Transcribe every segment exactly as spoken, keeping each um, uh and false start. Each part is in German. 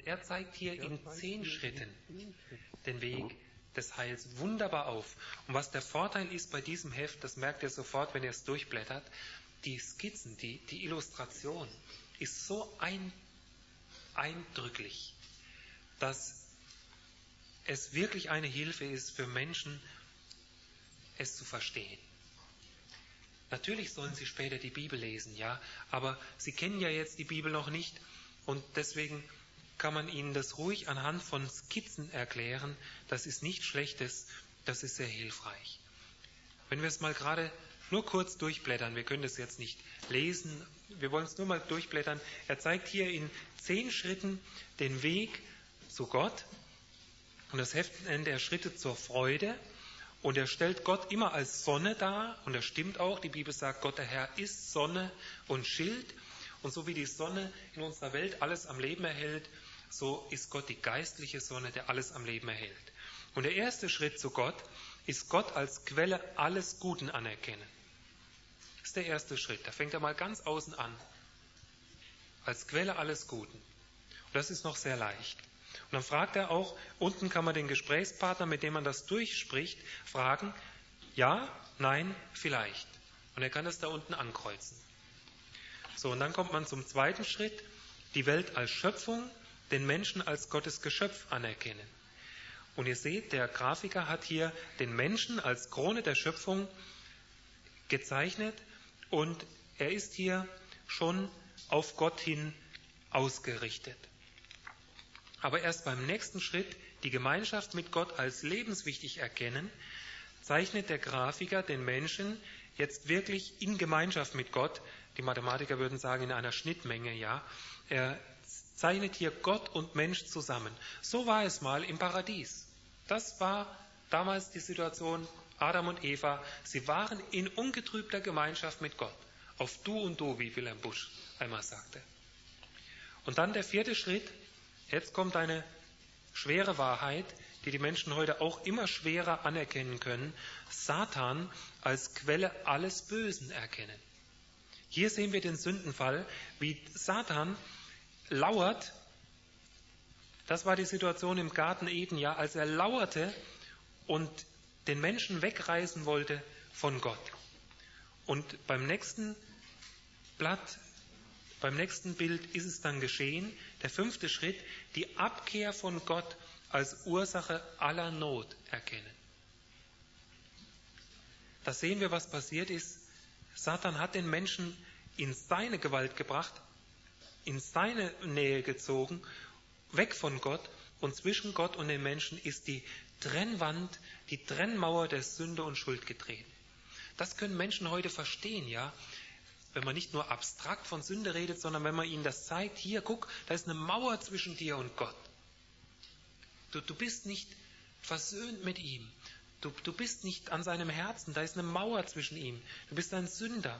er zeigt hier in zehn Schritten den Weg des Heils wunderbar auf. Und was der Vorteil ist bei diesem Heft, das merkt ihr sofort, wenn ihr es durchblättert, die Skizzen, die, die Illustration ist so ein, eindrücklich, dass es wirklich eine Hilfe ist für Menschen, es zu verstehen. Natürlich sollen sie später die Bibel lesen, ja, aber sie kennen ja jetzt die Bibel noch nicht und deswegen kann man ihnen das ruhig anhand von Skizzen erklären. Das ist nichts Schlechtes, das ist sehr hilfreich. Wenn wir es mal gerade nur kurz durchblättern, wir können das jetzt nicht lesen, wir wollen es nur mal durchblättern. Er zeigt hier in zehn Schritten den Weg zu Gott und das Heft nennt er Schritte zur Freude. Und er stellt Gott immer als Sonne dar, und das stimmt auch, die Bibel sagt, Gott der Herr ist Sonne und Schild. Und so wie die Sonne in unserer Welt alles am Leben erhält, so ist Gott die geistliche Sonne, der alles am Leben erhält. Und der erste Schritt zu Gott ist Gott als Quelle alles Guten anerkennen. Das ist der erste Schritt, da fängt er mal ganz außen an. Als Quelle alles Guten. Und das ist noch sehr leicht. Und dann fragt er auch, unten kann man den Gesprächspartner, mit dem man das durchspricht, fragen, ja, nein, vielleicht. Und er kann das da unten ankreuzen. So, und dann kommt man zum zweiten Schritt, die Welt als Schöpfung, den Menschen als Gottes Geschöpf anerkennen. Und ihr seht, der Grafiker hat hier den Menschen als Krone der Schöpfung gezeichnet und er ist hier schon auf Gott hin ausgerichtet. Aber erst beim nächsten Schritt, die Gemeinschaft mit Gott als lebenswichtig erkennen, zeichnet der Grafiker den Menschen jetzt wirklich in Gemeinschaft mit Gott, die Mathematiker würden sagen in einer Schnittmenge, ja, er zeichnet hier Gott und Mensch zusammen. So war es mal im Paradies. Das war damals die Situation Adam und Eva. Sie waren in ungetrübter Gemeinschaft mit Gott. Auf Du und Du, wie Wilhelm Busch einmal sagte. Und dann der vierte Schritt. Jetzt kommt eine schwere Wahrheit, die die Menschen heute auch immer schwerer anerkennen können. Satan als Quelle alles Bösen erkennen. Hier sehen wir den Sündenfall, wie Satan lauert. Das war die Situation im Garten Eden, ja, als er lauerte und den Menschen wegreißen wollte von Gott. Und beim nächsten Blatt, beim nächsten Bild ist es dann geschehen, der fünfte Schritt, die Abkehr von Gott als Ursache aller Not erkennen. Da sehen wir, was passiert ist. Satan hat den Menschen in seine Gewalt gebracht, in seine Nähe gezogen, weg von Gott, und zwischen Gott und den Menschen ist die Trennwand, die Trennmauer der Sünde und Schuld getreten. Das können Menschen heute verstehen, ja. Wenn man nicht nur abstrakt von Sünde redet, sondern wenn man ihnen das zeigt, hier, guck, da ist eine Mauer zwischen dir und Gott. Du, du bist nicht versöhnt mit ihm. Du, du bist nicht an seinem Herzen, da ist eine Mauer zwischen ihm. Du bist ein Sünder.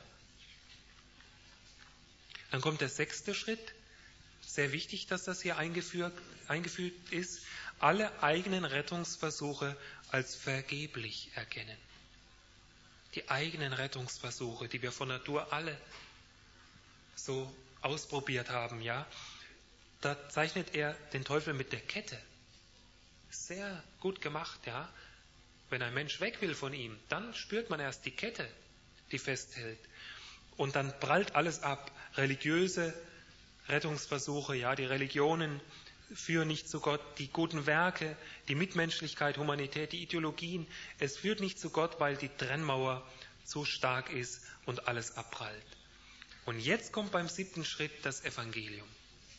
Dann kommt der sechste Schritt. Sehr wichtig, dass das hier eingefügt, eingefügt ist. Alle eigenen Rettungsversuche als vergeblich erkennen. Die eigenen Rettungsversuche, die wir von Natur alle so ausprobiert haben, ja, da zeichnet er den Teufel mit der Kette. Sehr gut gemacht, ja. Wenn ein Mensch weg will von ihm, dann spürt man erst die Kette, die festhält. Und dann prallt alles ab. Religiöse Rettungsversuche, ja, die Religionen führen nicht zu Gott, die guten Werke, die Mitmenschlichkeit, Humanität, die Ideologien, es führt nicht zu Gott, weil die Trennmauer zu stark ist und alles abprallt. Und jetzt kommt beim siebten Schritt das Evangelium.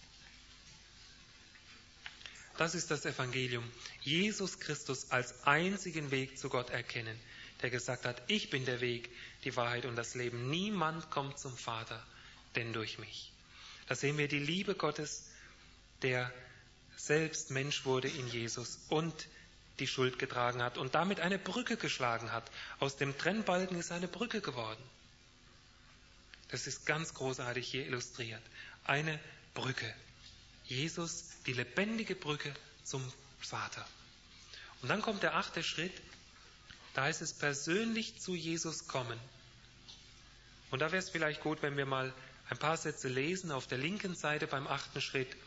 Das ist das Evangelium. Jesus Christus als einzigen Weg zu Gott erkennen, der gesagt hat, ich bin der Weg, die Wahrheit und das Leben. Niemand kommt zum Vater, denn durch mich. Da sehen wir die Liebe Gottes, der selbst Mensch wurde in Jesus und die Schuld getragen hat und damit eine Brücke geschlagen hat. Aus dem Trennbalken ist eine Brücke geworden. Das ist ganz großartig hier illustriert. Eine Brücke. Jesus, die lebendige Brücke zum Vater. Und dann kommt der achte Schritt. Da heißt es persönlich zu Jesus kommen. Und da wäre es vielleicht gut, wenn wir mal ein paar Sätze lesen auf der linken Seite beim achten Schritt.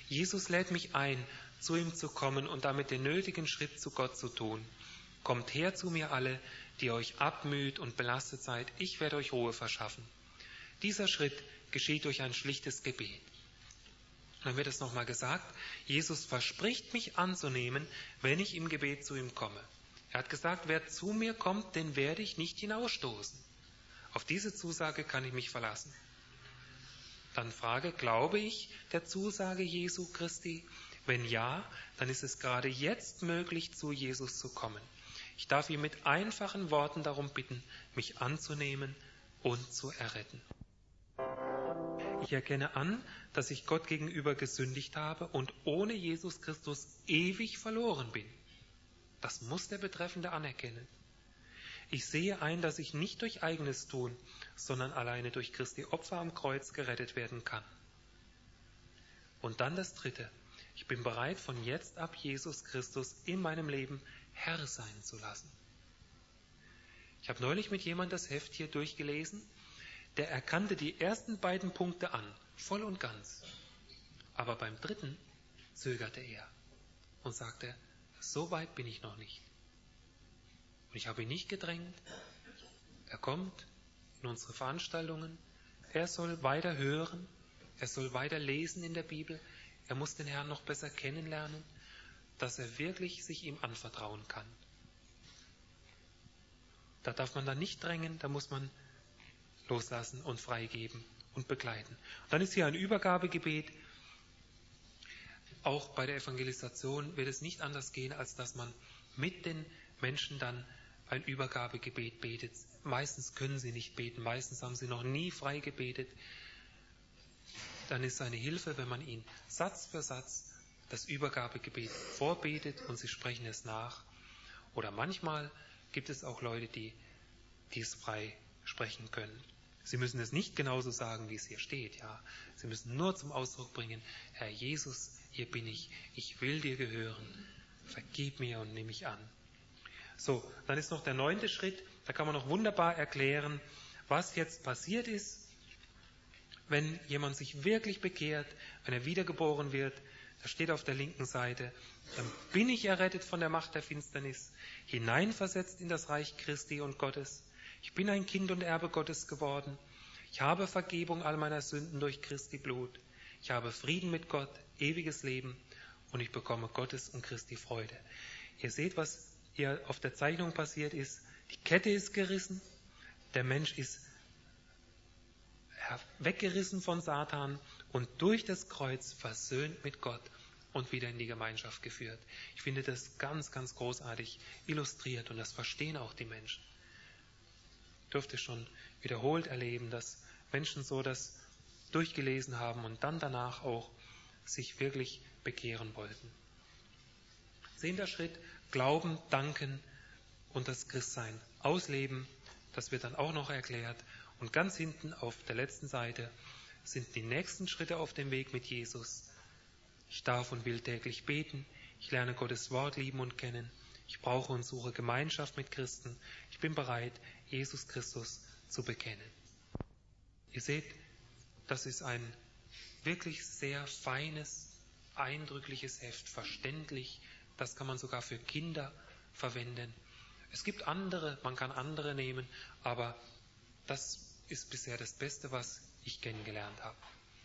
Jesus lädt mich ein, zu ihm zu kommen und damit den nötigen Schritt zu Gott zu tun. Kommt her zu mir alle, die euch abmüht und belastet seid, ich werde euch Ruhe verschaffen. Dieser Schritt geschieht durch ein schlichtes Gebet. Dann wird es nochmal gesagt, Jesus verspricht mich anzunehmen, wenn ich im Gebet zu ihm komme. Er hat gesagt, wer zu mir kommt, den werde ich nicht hinausstoßen. Auf diese Zusage kann ich mich verlassen. Dann frage, glaube ich der Zusage Jesu Christi? Wenn ja, dann ist es gerade jetzt möglich, zu Jesus zu kommen. Ich darf ihn mit einfachen Worten darum bitten, mich anzunehmen und zu erretten. Ich erkenne an, dass ich Gott gegenüber gesündigt habe und ohne Jesus Christus ewig verloren bin. Das muss der Betreffende anerkennen. Ich sehe ein, dass ich nicht durch eigenes Tun, sondern alleine durch Christi Opfer am Kreuz gerettet werden kann. Und dann das Dritte. Ich bin bereit, von jetzt ab Jesus Christus in meinem Leben Herr sein zu lassen. Ich habe neulich mit jemandem das Heft hier durchgelesen, der erkannte die ersten beiden Punkte an, voll und ganz. Aber beim dritten zögerte er und sagte, so weit bin ich noch nicht. Und ich habe ihn nicht gedrängt. Er kommt in unsere Veranstaltungen. Er soll weiter hören. Er soll weiter lesen in der Bibel. Er muss den Herrn noch besser kennenlernen, dass er wirklich sich ihm anvertrauen kann. Da darf man dann nicht drängen, da muss man loslassen und freigeben und begleiten. Und dann ist hier ein Übergabegebet. Auch bei der Evangelisation wird es nicht anders gehen, als dass man mit den Menschen dann ein Übergabegebet betet. Meistens können sie nicht beten, meistens haben sie noch nie frei gebetet. Dann ist eine Hilfe, wenn man ihnen Satz für Satz das Übergabegebet vorbetet und sie sprechen es nach. Oder manchmal gibt es auch Leute, die dies frei sprechen können. Sie müssen es nicht genauso sagen, wie es hier steht. Ja. Sie müssen nur zum Ausdruck bringen, Herr Jesus, hier bin ich, ich will dir gehören, vergib mir und nimm mich an. So, dann ist noch der neunte Schritt, da kann man noch wunderbar erklären, was jetzt passiert ist, wenn jemand sich wirklich bekehrt, wenn er wiedergeboren wird. Da steht auf der linken Seite, dann bin ich errettet von der Macht der Finsternis, hineinversetzt in das Reich Christi und Gottes. Ich bin ein Kind und Erbe Gottes geworden. Ich habe Vergebung all meiner Sünden durch Christi Blut. Ich habe Frieden mit Gott, ewiges Leben und ich bekomme Gottes und Christi Freude. Ihr seht, was hier auf der Zeichnung passiert ist. Die Kette ist gerissen, der Mensch ist weggerissen von Satan und durch das Kreuz versöhnt mit Gott und wieder in die Gemeinschaft geführt. Ich finde das ganz, ganz großartig illustriert und das verstehen auch die Menschen. Ich durfte schon wiederholt erleben, dass Menschen so das durchgelesen haben und dann danach auch sich wirklich bekehren wollten. Zehnter Schritt, Glauben, Danken und das Christsein ausleben. Das wird dann auch noch erklärt. Und ganz hinten auf der letzten Seite sind die nächsten Schritte auf dem Weg mit Jesus. Ich darf und will täglich beten. Ich lerne Gottes Wort lieben und kennen. Ich brauche und suche Gemeinschaft mit Christen. Ich bin bereit, Jesus Christus zu bekennen. Ihr seht, das ist ein wirklich sehr feines, eindrückliches Heft, verständlich. Das kann man sogar für Kinder verwenden. Es gibt andere, man kann andere nehmen, aber das ist bisher das Beste, was ich kennengelernt habe.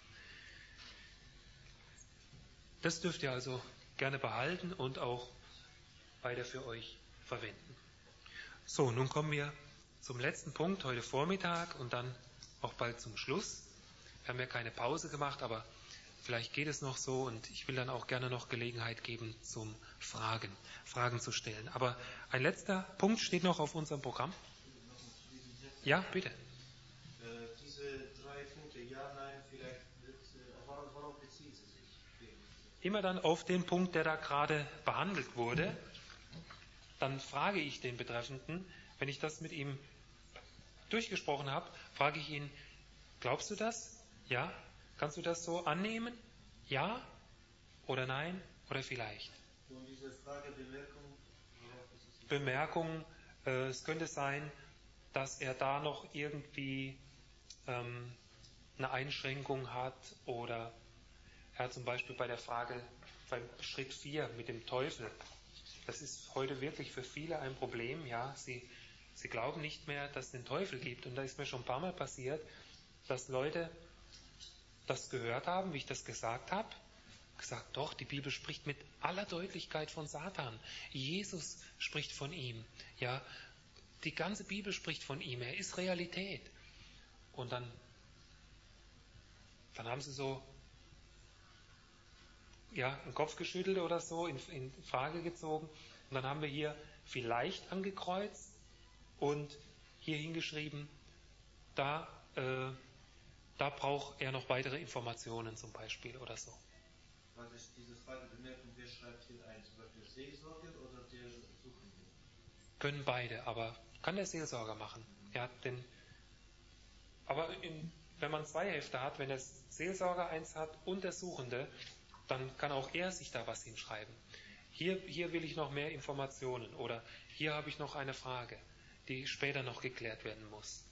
Das dürft ihr also gerne behalten und auch weiter für euch verwenden. So, nun kommen wir zum letzten Punkt heute Vormittag und dann auch bald zum Schluss. Wir haben ja keine Pause gemacht, aber vielleicht geht es noch so und ich will dann auch gerne noch Gelegenheit geben zum Fragen, Fragen zu stellen. Aber ein letzter Punkt steht noch auf unserem Programm. Ja, bitte. Diese drei Punkte, ja, nein, vielleicht, wird, worauf, worauf beziehen Sie sich? Immer dann auf den Punkt, der da gerade behandelt wurde. Dann frage ich den Betreffenden, wenn ich das mit ihm durchgesprochen habe, frage ich ihn, glaubst du das? Ja? Kannst du das so annehmen? Ja? Oder nein? Oder vielleicht? Und diese Frage, Bemerkung, worauf bezieht sich? Bemerkung, äh, es könnte sein, dass er da noch irgendwie ähm, eine Einschränkung hat oder Ja, zum Beispiel bei der Frage, beim Schritt vier mit dem Teufel. Das ist heute wirklich für viele ein Problem. Ja, sie, sie glauben nicht mehr, dass es den Teufel gibt. Und da ist mir schon ein paar Mal passiert, dass Leute das gehört haben, wie ich das gesagt habe. Gesagt, doch, die Bibel spricht mit aller Deutlichkeit von Satan. Jesus spricht von ihm. Ja, die ganze Bibel spricht von ihm. Er ist Realität. Und dann, dann haben sie so ja, einen Kopf geschüttelt oder so, in, in Frage gezogen. Und dann haben wir hier vielleicht angekreuzt und hier hingeschrieben, da, äh, da braucht er noch weitere Informationen zum Beispiel oder so. Was ist diese Frage bemerken, wer schreibt hier ein? Zum Beispiel der Seelsorger oder der Suchende? Können beide, aber kann der Seelsorger machen. Ja, denn, aber in, wenn man zwei Hefte hat, wenn der Seelsorger eins hat und der Suchende, dann kann auch er sich da was hinschreiben. Hier, hier will ich noch mehr Informationen oder hier habe ich noch eine Frage, die später noch geklärt werden muss.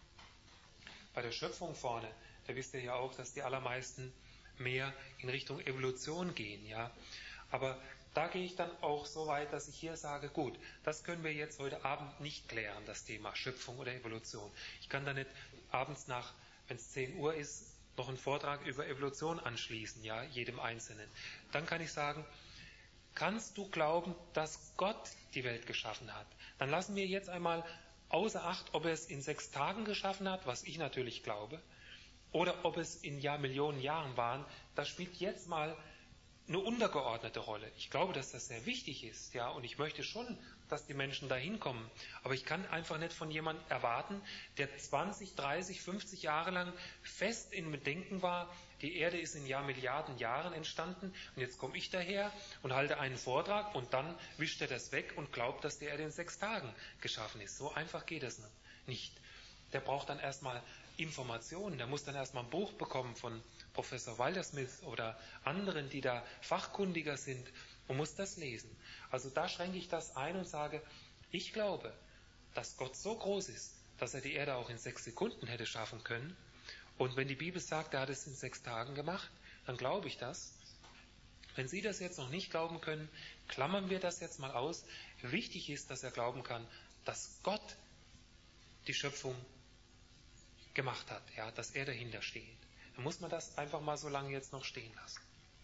Bei der Schöpfung vorne, da wisst ihr ja auch, dass die allermeisten mehr in Richtung Evolution gehen, ja. Aber da gehe ich dann auch so weit, dass ich hier sage, gut, das können wir jetzt heute Abend nicht klären, das Thema Schöpfung oder Evolution. Ich kann da nicht abends nach, wenn es zehn Uhr ist, noch einen Vortrag über Evolution anschließen, ja, jedem Einzelnen. Dann kann ich sagen, kannst du glauben, dass Gott die Welt geschaffen hat? Dann lassen wir jetzt einmal außer Acht, ob er es in sechs Tagen geschaffen hat, was ich natürlich glaube, oder ob es in Jahr, Millionen Jahren waren, das spielt jetzt mal eine untergeordnete Rolle. Ich glaube, dass das sehr wichtig ist, ja, und ich möchte schon, dass die Menschen da hinkommen. Aber ich kann einfach nicht von jemandem erwarten, der zwanzig, dreißig, fünfzig Jahre lang fest in dem Denken war, die Erde ist in Jahr Milliarden Jahren entstanden und jetzt komme ich daher und halte einen Vortrag und dann wischt er das weg und glaubt, dass die Erde in sechs Tagen geschaffen ist. So einfach geht es nicht. Der braucht dann erstmal Informationen, der muss dann erstmal ein Buch bekommen von Professor Wildersmith oder anderen, die da fachkundiger sind und muss das lesen. Also da schränke ich das ein und sage, ich glaube, dass Gott so groß ist, dass er die Erde auch in sechs Sekunden hätte schaffen können. Und wenn die Bibel sagt, er hat es in sechs Tagen gemacht, dann glaube ich das. Wenn Sie das jetzt noch nicht glauben können, klammern wir das jetzt mal aus. Wichtig ist, dass er glauben kann, dass Gott die Schöpfung gemacht hat, ja, dass er dahinter steht. Dann muss man das einfach mal so lange jetzt noch stehen lassen.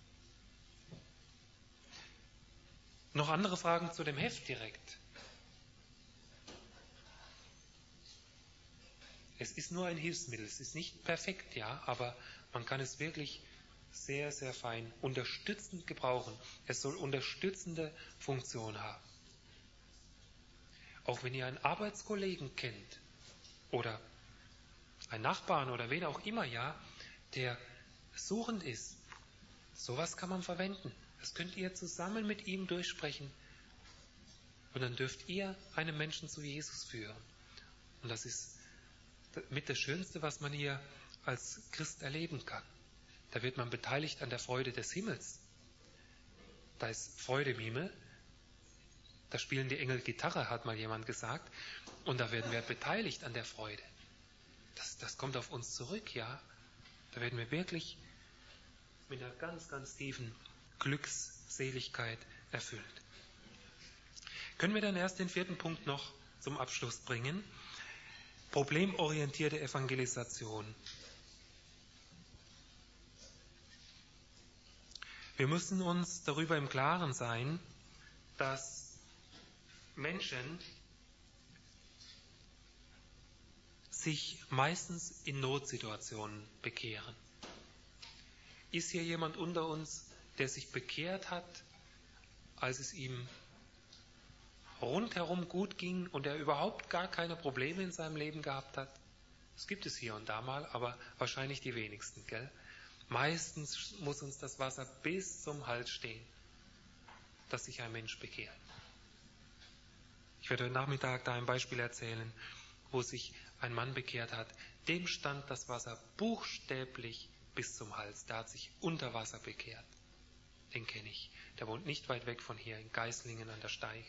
Noch andere Fragen zu dem Heft direkt? Es ist nur ein Hilfsmittel, es ist nicht perfekt, ja, aber man kann es wirklich sehr, sehr fein unterstützend gebrauchen. Es soll unterstützende Funktion haben. Auch wenn ihr einen Arbeitskollegen kennt oder einen Nachbarn oder wen auch immer, ja, der suchend ist, sowas kann man verwenden. Das könnt ihr zusammen mit ihm durchsprechen. Und dann dürft ihr einen Menschen zu Jesus führen. Und das ist mit das Schönste, was man hier als Christ erleben kann. Da wird man beteiligt an der Freude des Himmels. Da ist Freude im Himmel. Da spielen die Engel Gitarre, hat mal jemand gesagt. Und da werden wir beteiligt an der Freude. Das, das kommt auf uns zurück, ja. Da werden wir wirklich mit einer ganz, ganz tiefen Glückseligkeit erfüllt. Können wir dann erst den vierten Punkt noch zum Abschluss bringen? Problemorientierte Evangelisation. Wir müssen uns darüber im Klaren sein, dass Menschen sich meistens in Notsituationen bekehren. Ist hier jemand unter uns, der sich bekehrt hat, als es ihm rundherum gut ging und er überhaupt gar keine Probleme in seinem Leben gehabt hat? Das gibt es hier und da mal, aber wahrscheinlich die wenigsten, gell? Meistens muss uns das Wasser bis zum Hals stehen, dass sich ein Mensch bekehrt. Ich werde heute Nachmittag da ein Beispiel erzählen, wo sich ein Mann bekehrt hat. Dem stand das Wasser buchstäblich bis zum Hals. Der hat sich unter Wasser bekehrt. Den kenne ich. Der wohnt nicht weit weg von hier, in Geislingen an der Steige.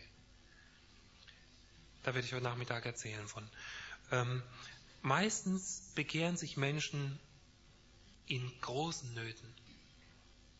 Da werde ich heute Nachmittag erzählen von. Ähm, meistens bekehren sich Menschen in großen Nöten.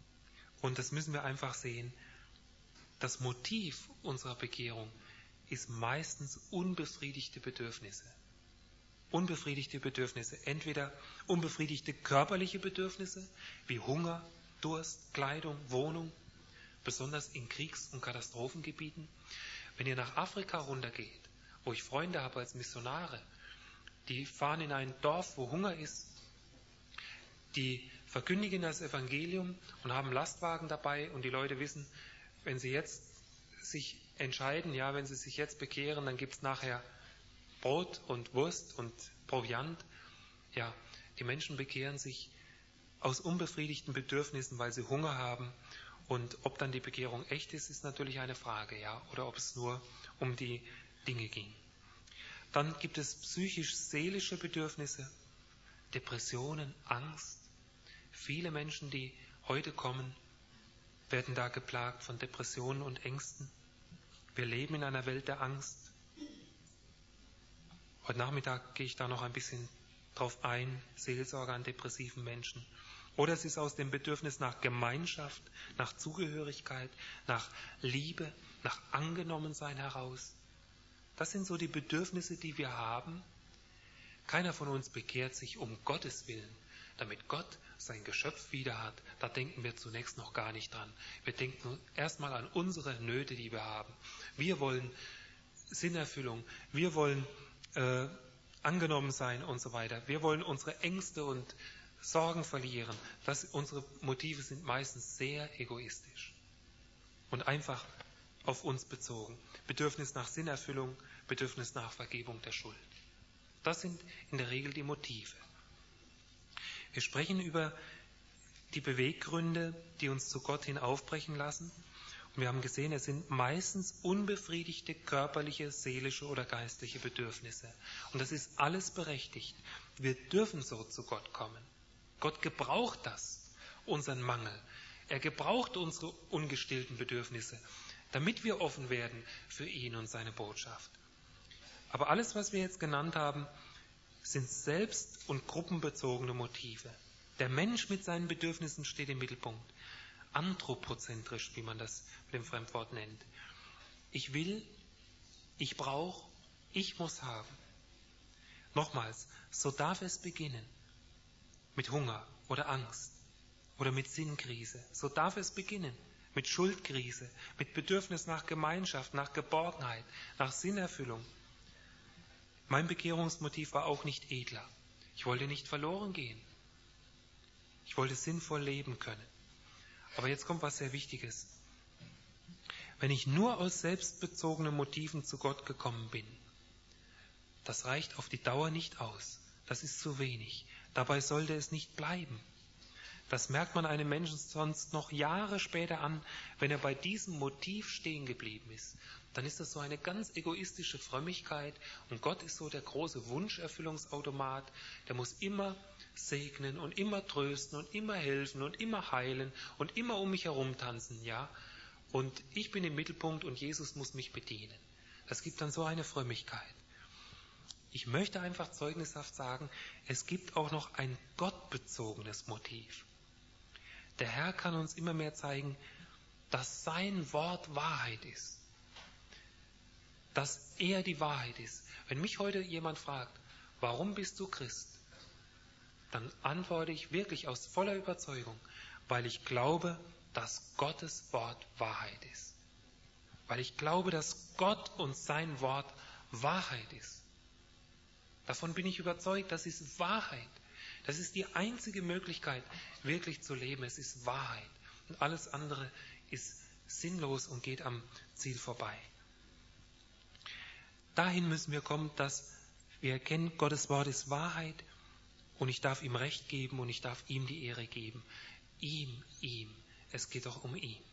Und das müssen wir einfach sehen. Das Motiv unserer Bekehrung ist meistens unbefriedigte Bedürfnisse. Unbefriedigte Bedürfnisse. Entweder unbefriedigte körperliche Bedürfnisse wie Hunger, Durst, Kleidung, Wohnung, besonders in Kriegs- und Katastrophengebieten. Wenn ihr nach Afrika runtergeht, wo ich Freunde habe als Missionare, die fahren in ein Dorf, wo Hunger ist, die verkündigen das Evangelium und haben Lastwagen dabei und die Leute wissen, wenn sie jetzt sich entscheiden, ja, wenn sie sich jetzt bekehren, dann gibt es nachher Brot und Wurst und Proviant. Ja, die Menschen bekehren sich aus unbefriedigten Bedürfnissen, weil sie Hunger haben. Und ob dann die Bekehrung echt ist, ist natürlich eine Frage, ja, oder ob es nur um die Dinge ging. Dann gibt es psychisch-seelische Bedürfnisse, Depressionen, Angst. Viele Menschen, die heute kommen, werden da geplagt von Depressionen und Ängsten. Wir leben in einer Welt der Angst. Heute Nachmittag gehe ich da noch ein bisschen drauf ein, Seelsorge an depressiven Menschen. Oder es ist aus dem Bedürfnis nach Gemeinschaft, nach Zugehörigkeit, nach Liebe, nach Angenommensein heraus. Das sind so die Bedürfnisse, die wir haben. Keiner von uns bekehrt sich um Gottes Willen, damit Gott sein Geschöpf wieder hat. Da denken wir zunächst noch gar nicht dran. Wir denken erstmal an unsere Nöte, die wir haben. Wir wollen Sinnerfüllung, wir wollen äh, angenommen sein und so weiter. Wir wollen unsere Ängste und Sorgen verlieren. Das, unsere Motive sind meistens sehr egoistisch und einfach auf uns bezogen. Bedürfnis nach Sinnerfüllung, Bedürfnis nach Vergebung der Schuld. Das sind in der Regel die Motive. Wir sprechen über die Beweggründe, die uns zu Gott hin aufbrechen lassen. Und wir haben gesehen, es sind meistens unbefriedigte körperliche, seelische oder geistliche Bedürfnisse. Und das ist alles berechtigt. Wir dürfen so zu Gott kommen. Gott gebraucht das, unseren Mangel. Er gebraucht unsere ungestillten Bedürfnisse, damit wir offen werden für ihn und seine Botschaft. Aber alles, was wir jetzt genannt haben, sind selbst- und gruppenbezogene Motive. Der Mensch mit seinen Bedürfnissen steht im Mittelpunkt. Anthropozentrisch, wie man das mit dem Fremdwort nennt. Ich will, ich brauche, ich muss haben. Nochmals, so darf es beginnen. Mit Hunger oder Angst oder mit Sinnkrise. So darf es beginnen. Mit Schuldkrise, mit Bedürfnis nach Gemeinschaft, nach Geborgenheit, nach Sinnerfüllung. Mein Bekehrungsmotiv war auch nicht edler. Ich wollte nicht verloren gehen. Ich wollte sinnvoll leben können. Aber jetzt kommt was sehr Wichtiges. Wenn ich nur aus selbstbezogenen Motiven zu Gott gekommen bin, das reicht auf die Dauer nicht aus. Das ist zu wenig. Dabei sollte es nicht bleiben. Das merkt man einem Menschen sonst noch Jahre später an, wenn er bei diesem Motiv stehen geblieben ist. Dann ist das so eine ganz egoistische Frömmigkeit und Gott ist so der große Wunscherfüllungsautomat, der muss immer segnen und immer trösten und immer helfen und immer heilen und immer um mich herum tanzen, ja. Und ich bin im Mittelpunkt und Jesus muss mich bedienen. Das gibt dann so eine Frömmigkeit. Ich möchte einfach zeugnishaft sagen, es gibt auch noch ein gottbezogenes Motiv. Der Herr kann uns immer mehr zeigen, dass sein Wort Wahrheit ist. Dass er die Wahrheit ist. Wenn mich heute jemand fragt, warum bist du Christ? Dann antworte ich wirklich aus voller Überzeugung, weil ich glaube, dass Gottes Wort Wahrheit ist. Weil ich glaube, dass Gott und sein Wort Wahrheit ist. Davon bin ich überzeugt, das ist Wahrheit. Das ist die einzige Möglichkeit, wirklich zu leben. Es ist Wahrheit. Und alles andere ist sinnlos und geht am Ziel vorbei. Dahin müssen wir kommen, dass wir erkennen, Gottes Wort ist Wahrheit und ich darf ihm Recht geben und ich darf ihm die Ehre geben. Ihm, ihm. Es geht doch um ihn.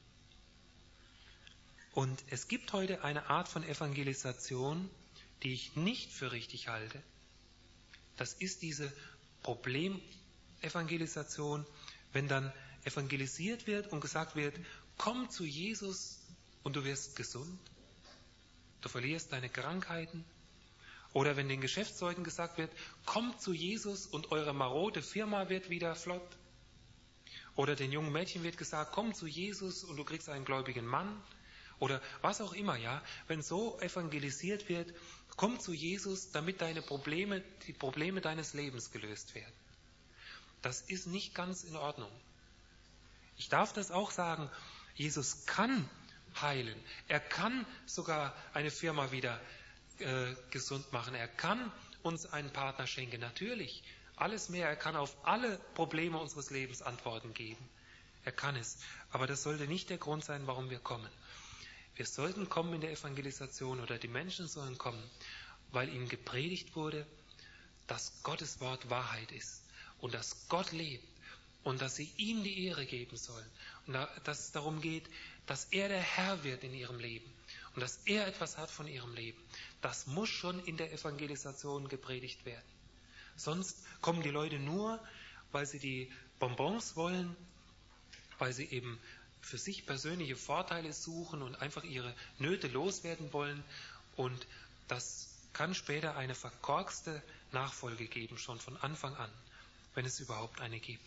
Und es gibt heute eine Art von Evangelisation, die ich nicht für richtig halte. Das ist diese Problemevangelisation, wenn dann evangelisiert wird und gesagt wird, komm zu Jesus und du wirst gesund. Du verlierst deine Krankheiten. Oder wenn den Geschäftsleuten gesagt wird, kommt zu Jesus und eure marode Firma wird wieder flott. Oder den jungen Mädchen wird gesagt, komm zu Jesus und du kriegst einen gläubigen Mann. Oder was auch immer, ja. Wenn so evangelisiert wird, komm zu Jesus, damit deine Probleme, die Probleme deines Lebens gelöst werden. Das ist nicht ganz in Ordnung. Ich darf das auch sagen, Jesus kann heilen. Er kann sogar eine Firma wieder äh, gesund machen. Er kann uns einen Partner schenken. Natürlich, alles mehr. Er kann auf alle Probleme unseres Lebens Antworten geben. Er kann es. Aber das sollte nicht der Grund sein, warum wir kommen. Wir sollten kommen in der Evangelisation oder die Menschen sollen kommen, weil ihnen gepredigt wurde, dass Gottes Wort Wahrheit ist und dass Gott lebt und dass sie ihm die Ehre geben sollen und dass es darum geht, dass er der Herr wird in ihrem Leben und dass er etwas hat von ihrem Leben. Das muss schon in der Evangelisation gepredigt werden. Sonst kommen die Leute nur, weil sie die Bonbons wollen, weil sie eben für sich persönliche Vorteile suchen und einfach ihre Nöte loswerden wollen. Und das kann später eine verkorkste Nachfolge geben, schon von Anfang an, wenn es überhaupt eine gibt.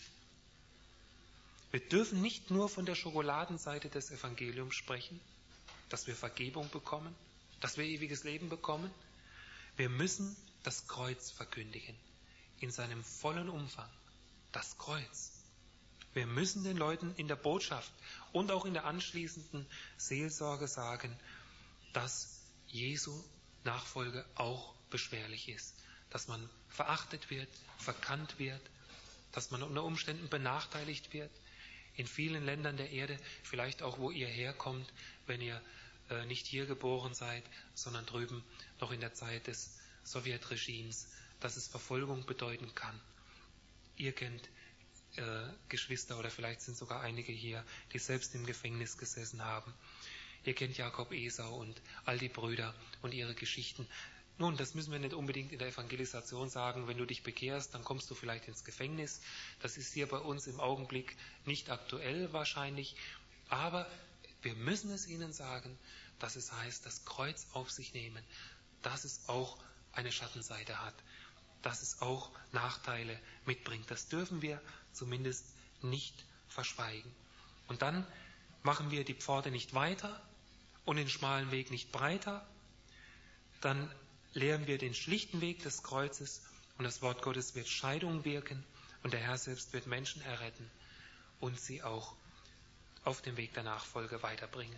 Wir dürfen nicht nur von der Schokoladenseite des Evangeliums sprechen, dass wir Vergebung bekommen, dass wir ewiges Leben bekommen. Wir müssen das Kreuz verkündigen, in seinem vollen Umfang. Das Kreuz. Wir müssen den Leuten in der Botschaft und auch in der anschließenden Seelsorge sagen, dass Jesu Nachfolge auch beschwerlich ist. Dass man verachtet wird, verkannt wird, dass man unter Umständen benachteiligt wird. In vielen Ländern der Erde, vielleicht auch wo ihr herkommt, wenn ihr äh, nicht hier geboren seid, sondern drüben noch in der Zeit des Sowjetregimes, dass es Verfolgung bedeuten kann. Ihr kennt äh, Geschwister oder vielleicht sind sogar einige hier, die selbst im Gefängnis gesessen haben. Ihr kennt Jakob Esau und all die Brüder und ihre Geschichten. Nun, das müssen wir nicht unbedingt in der Evangelisation sagen. Wenn du dich bekehrst, dann kommst du vielleicht ins Gefängnis. Das ist hier bei uns im Augenblick nicht aktuell wahrscheinlich. Aber wir müssen es ihnen sagen, dass es heißt, das Kreuz auf sich nehmen, dass es auch eine Schattenseite hat, dass es auch Nachteile mitbringt. Das dürfen wir zumindest nicht verschweigen. Und dann machen wir die Pforte nicht weiter und den schmalen Weg nicht breiter. Dann lehren wir den schlichten Weg des Kreuzes und das Wort Gottes wird Scheidung wirken und der Herr selbst wird Menschen erretten und sie auch auf dem Weg der Nachfolge weiterbringen.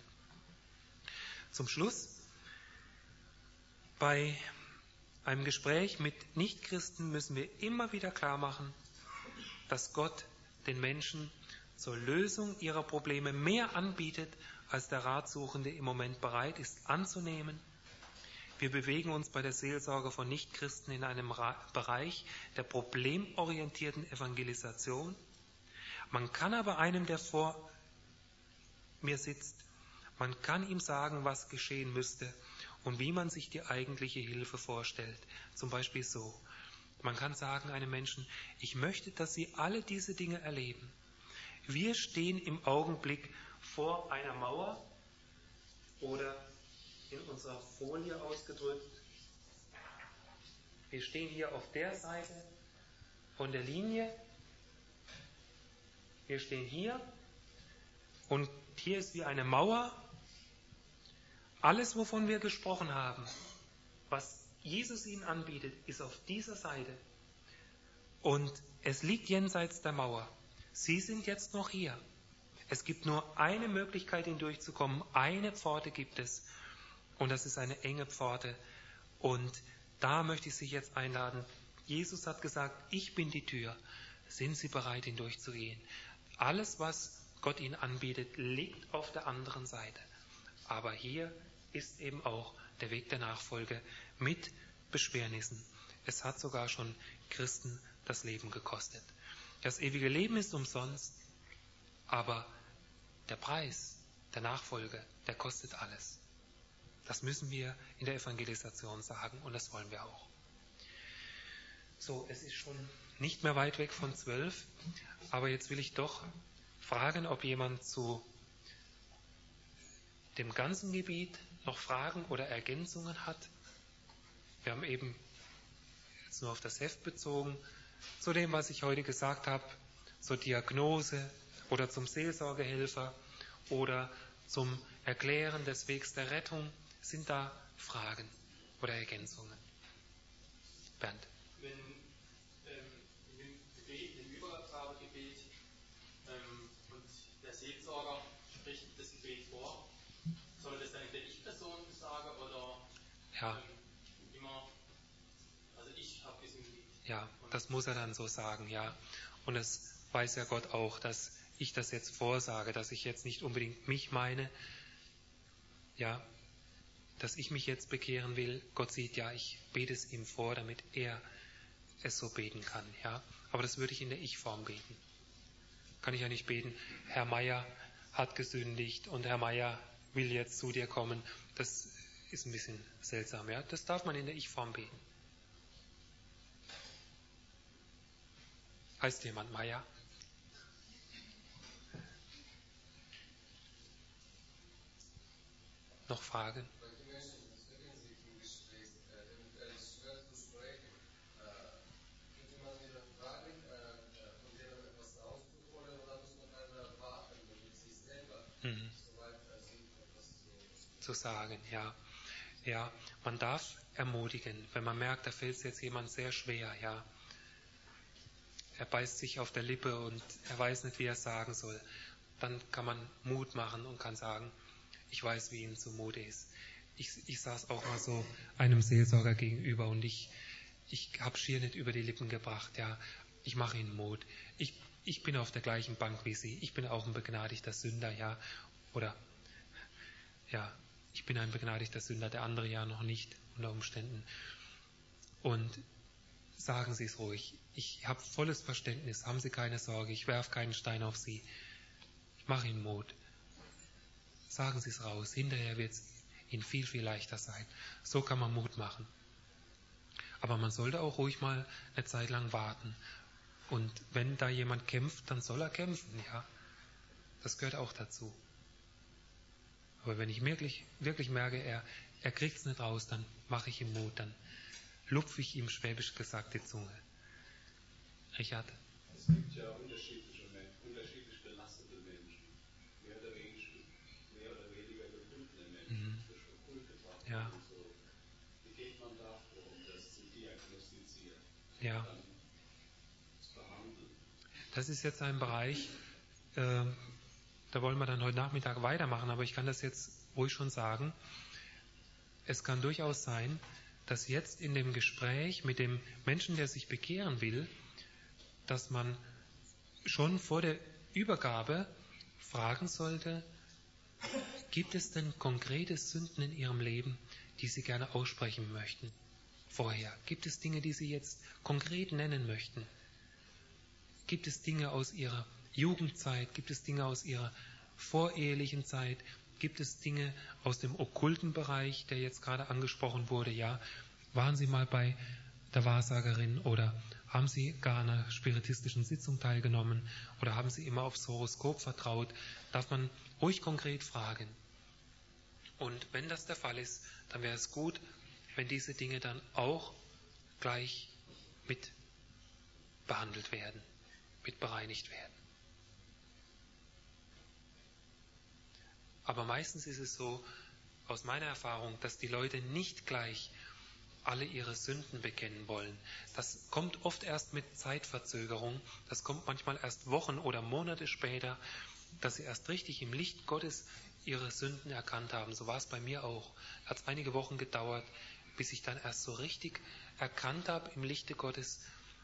Zum Schluss, bei einem Gespräch mit Nichtchristen müssen wir immer wieder klar machen, dass Gott den Menschen zur Lösung ihrer Probleme mehr anbietet, als der Ratsuchende im Moment bereit ist anzunehmen. Wir bewegen uns bei der Seelsorge von Nichtchristen in einem Bereich der problemorientierten Evangelisation. Man kann aber einem, der vor mir sitzt, man kann ihm sagen, was geschehen müsste und wie man sich die eigentliche Hilfe vorstellt. Zum Beispiel so. Man kann sagen einem Menschen, ich möchte, dass Sie alle diese Dinge erleben. Wir stehen im Augenblick vor einer Mauer oder in unserer Folie ausgedrückt. Wir stehen hier auf der Seite von der Linie. Wir stehen hier und hier ist wie eine Mauer. Alles, wovon wir gesprochen haben, was Jesus ihnen anbietet, ist auf dieser Seite. Und es liegt jenseits der Mauer. Sie sind jetzt noch hier. Es gibt nur eine Möglichkeit, hindurchzukommen. Eine Pforte gibt es. Und das ist eine enge Pforte. Und da möchte ich Sie jetzt einladen. Jesus hat gesagt, ich bin die Tür. Sind Sie bereit, hindurchzugehen? Alles, was Gott Ihnen anbietet, liegt auf der anderen Seite. Aber hier ist eben auch der Weg der Nachfolge mit Beschwernissen. Es hat sogar schon Christen das Leben gekostet. Das ewige Leben ist umsonst, aber der Preis der Nachfolge, der kostet alles. Das müssen wir in der Evangelisation sagen und das wollen wir auch. So, es ist schon nicht mehr weit weg von zwölf, aber jetzt will ich doch fragen, ob jemand zu dem ganzen Gebiet noch Fragen oder Ergänzungen hat. Wir haben eben jetzt nur auf das Heft bezogen, zu dem, was ich heute gesagt habe, zur Diagnose oder zum Seelsorgehelfer oder zum Erklären des Wegs der Rettung? Sind da Fragen oder Ergänzungen? Bernd. Wenn ähm, in dem Gebet, in dem Übergabegebet ähm, und der Seelsorger spricht das Gebet vor, soll er das dann in der Ich-Person sagen oder Ja. ähm, immer, also ich habe gesündigt? Ja, das muss er dann so sagen, ja. Und das weiß ja Gott auch, dass ich das jetzt vorsage, dass ich jetzt nicht unbedingt mich meine, ja, dass ich mich jetzt bekehren will. Gott sieht, ja, ich bete es ihm vor, damit er es so beten kann, ja. Aber das würde ich in der Ich-Form beten. Kann ich ja nicht beten, Herr Meier hat gesündigt und Herr Meier will jetzt zu dir kommen. Das ist ein bisschen seltsam, ja. Das darf man in der Ich-Form beten. Heißt jemand Meier? Noch Fragen? Manche Menschen zögern sich im Gespräch, eventuell schwer zu sprechen. Könnte man wieder fragen, von denen etwas auszufordern, oder muss man einmal warten, damit sich selber Mhm. so weit sind, etwas zu zu sagen, ja. Ja, man darf ermutigen, wenn man merkt, da fällt es jetzt jemand sehr schwer, ja. Er beißt sich auf der Lippe und er weiß nicht, wie er es sagen soll. Dann kann man Mut machen und kann sagen, ich weiß, wie ihm zumute ist. Ich, ich saß auch mal so einem Seelsorger gegenüber und ich, ich habe schier nicht über die Lippen gebracht, ja. Ich mache Ihnen Mut. Ich, ich bin auf der gleichen Bank wie Sie. Ich bin auch ein begnadigter Sünder, ja. Oder, ja, ich bin ein begnadigter Sünder, der andere ja noch nicht unter Umständen. Und sagen Sie es ruhig. Ich habe volles Verständnis. Haben Sie keine Sorge. Ich werfe keinen Stein auf Sie. Ich mache Ihnen Mut. Sagen Sie es raus. Hinterher wird es Ihnen viel, viel leichter sein. So kann man Mut machen. Aber man sollte auch ruhig mal eine Zeit lang warten. Und wenn da jemand kämpft, dann soll er kämpfen, ja. Das gehört auch dazu. Aber wenn ich wirklich, wirklich merke, er, er kriegt es nicht raus, dann mache ich ihm Mut, dann lupfe ich ihm schwäbisch gesagt die Zunge. Richard? Es gibt ja unterschiedliche Menschen, unterschiedlich belastete Menschen, mehr oder weniger, mehr oder weniger gebundene Menschen, Mhm. durch Okkult gebracht Ja. und so. Wie geht man da vor, um das zu diagnostizieren? Ja. Dann zu behandeln? Das ist jetzt ein Bereich, äh, da wollen wir dann heute Nachmittag weitermachen, aber ich kann das jetzt ruhig schon sagen. Es kann durchaus sein, dass jetzt in dem Gespräch mit dem Menschen, der sich bekehren will, dass man schon vor der Übergabe fragen sollte, gibt es denn konkrete Sünden in Ihrem Leben, die Sie gerne aussprechen möchten? Vorher. Gibt es Dinge, die Sie jetzt konkret nennen möchten? Gibt es Dinge aus Ihrer Jugendzeit? Gibt es Dinge aus Ihrer vorehelichen Zeit? Gibt es Dinge aus dem okkulten Bereich, der jetzt gerade angesprochen wurde? Ja, waren Sie mal bei der Wahrsagerin oder haben Sie gar an einer spiritistischen Sitzung teilgenommen oder haben Sie immer aufs Horoskop vertraut? Darf man ruhig konkret fragen. Und wenn das der Fall ist, dann wäre es gut, wenn diese Dinge dann auch gleich mit behandelt werden, mit bereinigt werden. Aber meistens ist es so, aus meiner Erfahrung, dass die Leute nicht gleich alle ihre Sünden bekennen wollen. Das kommt oft erst mit Zeitverzögerung. Das kommt manchmal erst Wochen oder Monate später, dass sie erst richtig im Licht Gottes ihre Sünden erkannt haben. So war es bei mir auch. Hat es einige Wochen gedauert, bis ich dann erst so richtig erkannt habe im Lichte Gottes,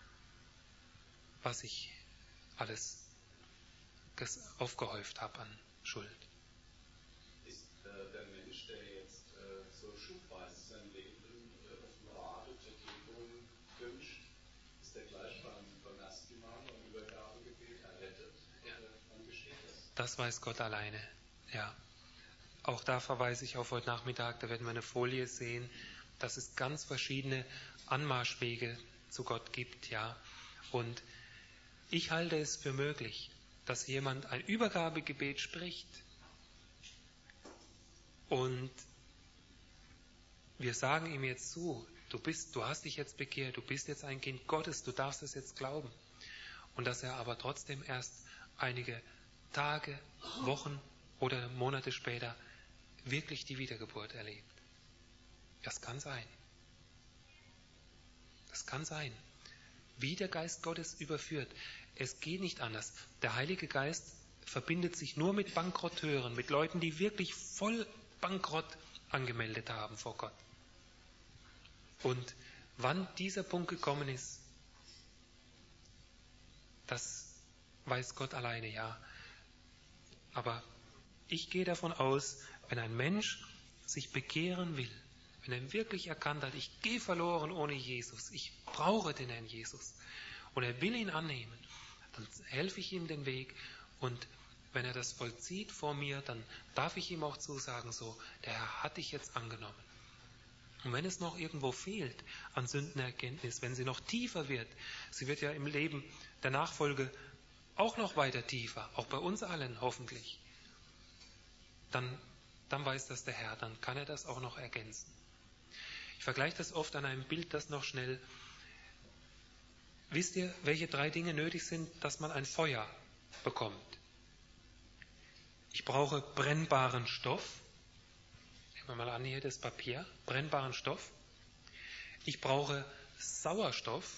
was ich alles aufgehäuft habe an Schuld. Ist äh, der Mensch, der jetzt äh, so schubweise sein Leben äh, offenbart und Vergebung wünscht, ist der gleich beim, beim ersten Mal beim Übergabegebet errettet? Ja. Oder wann geschieht das? Das weiß Gott alleine, ja. Auch da verweise ich auf heute Nachmittag, da werden wir eine Folie sehen, dass es ganz verschiedene Anmarschwege zu Gott gibt, ja. Und ich halte es für möglich, dass jemand ein Übergabegebet spricht und wir sagen ihm jetzt zu, du bist, du hast dich jetzt bekehrt, du bist jetzt ein Kind Gottes, du darfst es jetzt glauben. Und dass er aber trotzdem erst einige Tage, Wochen oder Monate später wirklich die Wiedergeburt erlebt. Das kann sein. Das kann sein. Wie der Geist Gottes überführt. Es geht nicht anders. Der Heilige Geist verbindet sich nur mit Bankrotteuren, mit Leuten, die wirklich voll Bankrott angemeldet haben vor Gott. Und wann dieser Punkt gekommen ist, das weiß Gott alleine, ja. Aber ich gehe davon aus, wenn ein Mensch sich bekehren will, wenn er wirklich erkannt hat, ich gehe verloren ohne Jesus, ich brauche den Herrn Jesus und er will ihn annehmen, dann helfe ich ihm den Weg und wenn er das vollzieht vor mir, dann darf ich ihm auch zusagen, so, der Herr hat dich jetzt angenommen. Und wenn es noch irgendwo fehlt an Sündenerkenntnis, wenn sie noch tiefer wird, sie wird ja im Leben der Nachfolge auch noch weiter tiefer, auch bei uns allen hoffentlich, dann, dann weiß das der Herr, dann kann er das auch noch ergänzen. Ich vergleiche das oft an einem Bild, das noch schnell, wisst ihr, welche drei Dinge nötig sind, dass man ein Feuer bekommt? Ich brauche brennbaren Stoff. Nehmen wir mal an, hier das Papier. Brennbaren Stoff. Ich brauche Sauerstoff.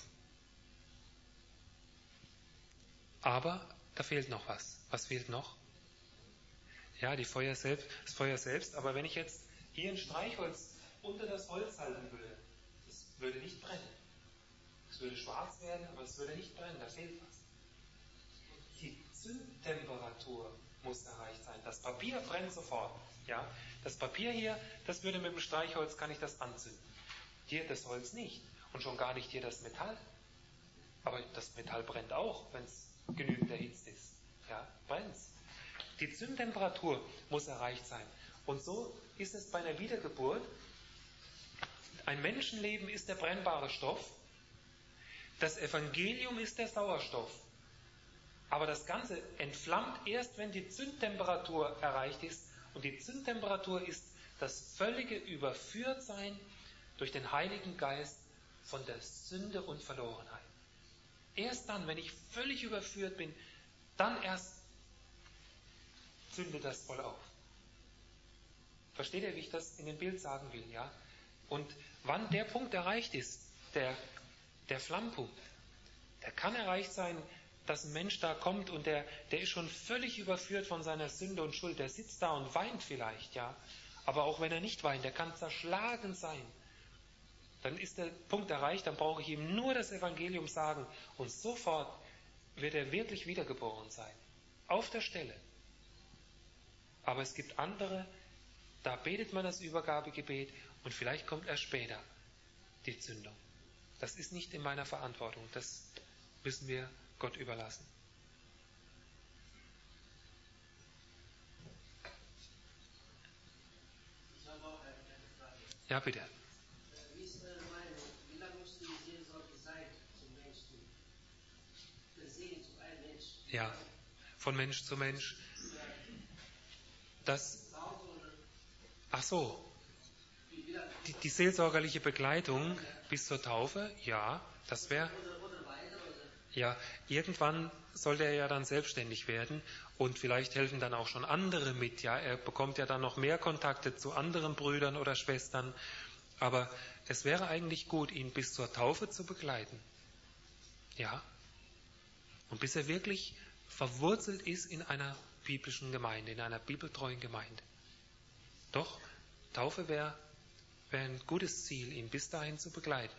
Aber da fehlt noch was. Was fehlt noch? Ja, die Feuer selbst, das Feuer selbst. Aber wenn ich jetzt hier ein Streichholz unter das Holz halten würde, das würde nicht brennen. Es würde schwarz werden, aber es würde nicht brennen. Da fehlt was. Die Zündtemperatur muss erreicht sein. Das Papier brennt sofort. Ja? Das Papier hier, das würde mit dem Streichholz, kann ich das anzünden. Hier das Holz nicht. Und schon gar nicht hier das Metall. Aber das Metall brennt auch, wenn es genügend erhitzt ist. Ja, brennt's. Die Zündtemperatur muss erreicht sein. Und so ist es bei einer Wiedergeburt. Ein Menschenleben ist der brennbare Stoff. Das Evangelium ist der Sauerstoff. Aber das Ganze entflammt erst, wenn die Zündtemperatur erreicht ist. Und die Zündtemperatur ist das völlige Überführtsein durch den Heiligen Geist von der Sünde und Verlorenheit. Erst dann, wenn ich völlig überführt bin, dann erst zündet das voll auf. Versteht ihr, wie ich das in dem Bild sagen will? Ja? Und wann der Punkt erreicht ist, der, der Flammpunkt, der kann erreicht sein, dass ein Mensch da kommt und der, der ist schon völlig überführt von seiner Sünde und Schuld. Der sitzt da und weint vielleicht, ja. Aber auch wenn er nicht weint, der kann zerschlagen sein. Dann ist der Punkt erreicht, dann brauche ich ihm nur das Evangelium sagen und sofort wird er wirklich wiedergeboren sein. Auf der Stelle. Aber es gibt andere, da betet man das Übergabegebet und vielleicht kommt erst später die Zündung. Das ist nicht in meiner Verantwortung. Das müssen wir Gott überlassen. Ich habe auch eine Frage. Ja, bitte. Wie ist eure Meinung? Wie lange muss die Seelsorge sein zum Menschtum? Der Seele zu einem Mensch? Ja, von Mensch zu Mensch. Das, ach so, die, die seelsorgerliche Begleitung bis zur Taufe, ja, das wäre, ja, irgendwann sollte er ja dann selbstständig werden und vielleicht helfen dann auch schon andere mit, ja, er bekommt ja dann noch mehr Kontakte zu anderen Brüdern oder Schwestern, aber es wäre eigentlich gut, ihn bis zur Taufe zu begleiten, ja, und bis er wirklich verwurzelt ist in einer biblischen Gemeinde, in einer bibeltreuen Gemeinde. Doch, Taufe wäre wär ein gutes Ziel, ihn bis dahin zu begleiten.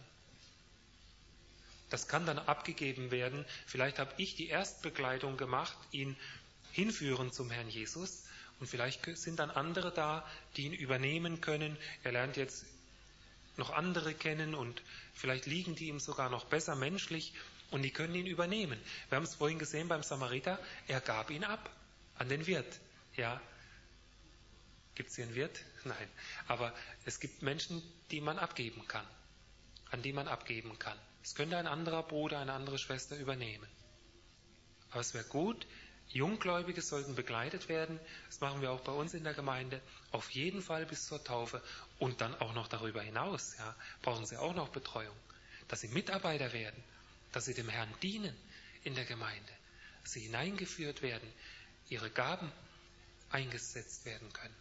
Das kann dann abgegeben werden. Vielleicht habe ich die Erstbegleitung gemacht, ihn hinführen zum Herrn Jesus. Und vielleicht sind dann andere da, die ihn übernehmen können. Er lernt jetzt noch andere kennen und vielleicht liegen die ihm sogar noch besser menschlich und die können ihn übernehmen. Wir haben es vorhin gesehen beim Samariter, er gab ihn ab an den Wirt. Ja, gibt es hier einen Wirt? Nein. Aber es gibt Menschen, die man abgeben kann, an die man abgeben kann. Es könnte ein anderer Bruder, eine andere Schwester übernehmen. Aber es wäre gut, Junggläubige sollten begleitet werden. Das machen wir auch bei uns in der Gemeinde. Auf jeden Fall bis zur Taufe. Und dann auch noch darüber hinaus. Ja, brauchen sie auch noch Betreuung. Dass sie Mitarbeiter werden. Dass sie dem Herrn dienen in der Gemeinde. Dass sie hineingeführt werden ihre Gaben eingesetzt werden können.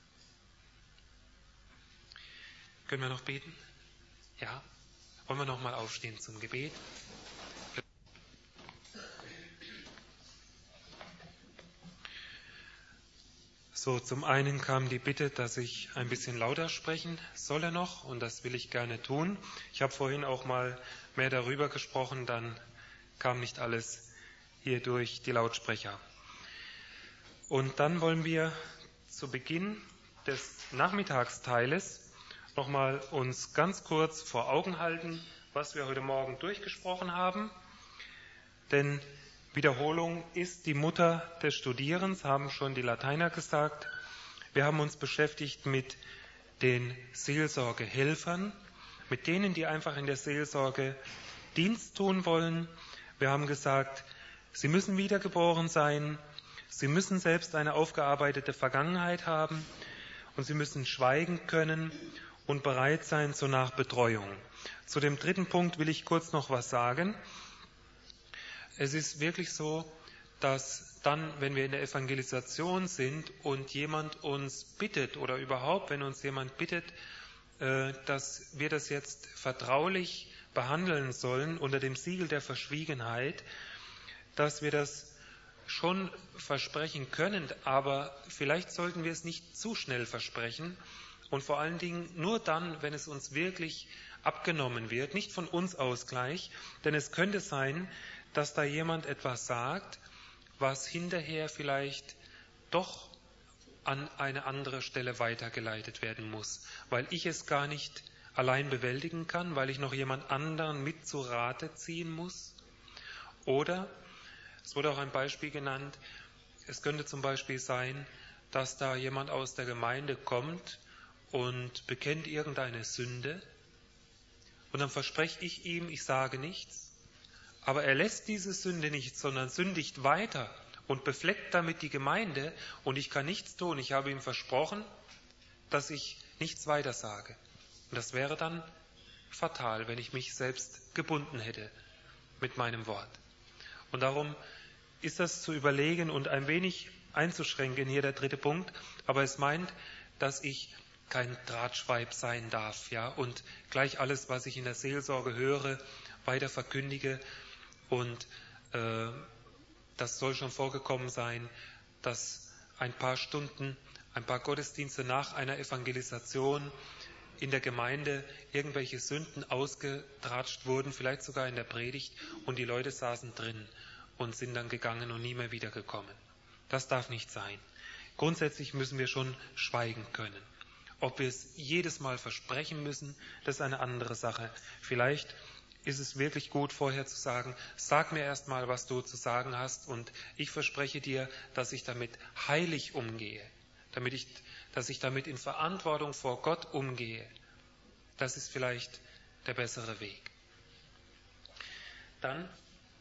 Können wir noch beten? Ja? Wollen wir noch mal aufstehen zum Gebet? So, zum einen kam die Bitte, dass ich ein bisschen lauter sprechen solle noch, und das will ich gerne tun. Ich habe vorhin auch mal mehr darüber gesprochen, dann kam nicht alles hier durch die Lautsprecher. Und dann wollen wir zu Beginn des Nachmittagsteiles nochmal uns ganz kurz vor Augen halten, was wir heute Morgen durchgesprochen haben. Denn Wiederholung ist die Mutter des Studierens, haben schon die Lateiner gesagt. Wir haben uns beschäftigt mit den Seelsorgehelfern, mit denen, die einfach in der Seelsorge Dienst tun wollen. Wir haben gesagt, sie müssen wiedergeboren sein, sie müssen selbst eine aufgearbeitete Vergangenheit haben und sie müssen schweigen können und bereit sein zur Nachbetreuung. Zu dem dritten Punkt will ich kurz noch was sagen. Es ist wirklich so, dass dann, wenn wir in der Evangelisation sind und jemand uns bittet oder überhaupt, wenn uns jemand bittet, dass wir das jetzt vertraulich behandeln sollen unter dem Siegel der Verschwiegenheit, dass wir das schon versprechen können, aber vielleicht sollten wir es nicht zu schnell versprechen und vor allen Dingen nur dann, wenn es uns wirklich abgenommen wird, nicht von uns aus gleich, denn es könnte sein, dass da jemand etwas sagt, was hinterher vielleicht doch an eine andere Stelle weitergeleitet werden muss, weil ich es gar nicht allein bewältigen kann, weil ich noch jemand anderen mit zu Rate ziehen muss. Oder, es wurde auch ein Beispiel genannt, es könnte zum Beispiel sein, dass da jemand aus der Gemeinde kommt und bekennt irgendeine Sünde und dann verspreche ich ihm, ich sage nichts. Aber er lässt diese Sünde nicht, sondern sündigt weiter und befleckt damit die Gemeinde und ich kann nichts tun. Ich habe ihm versprochen, dass ich nichts weiter sage. Und das wäre dann fatal, wenn ich mich selbst gebunden hätte mit meinem Wort. Und darum ist das zu überlegen und ein wenig einzuschränken, hier der dritte Punkt. Aber es meint, dass ich kein Drahtschweib sein darf, ja, und gleich alles, was ich in der Seelsorge höre, weiter verkündige. Und äh, das soll schon vorgekommen sein, dass ein paar Stunden, ein paar Gottesdienste nach einer Evangelisation in der Gemeinde irgendwelche Sünden ausgetratscht wurden, vielleicht sogar in der Predigt, und die Leute saßen drin und sind dann gegangen und nie mehr wiedergekommen. Das darf nicht sein. Grundsätzlich müssen wir schon schweigen können. Ob wir es jedes Mal versprechen müssen, das ist eine andere Sache. Vielleicht ist es wirklich gut, vorher zu sagen, sag mir erst mal, was du zu sagen hast, und ich verspreche dir, dass ich damit heilig umgehe, damit ich, dass ich damit in Verantwortung vor Gott umgehe. Das ist vielleicht der bessere Weg. Dann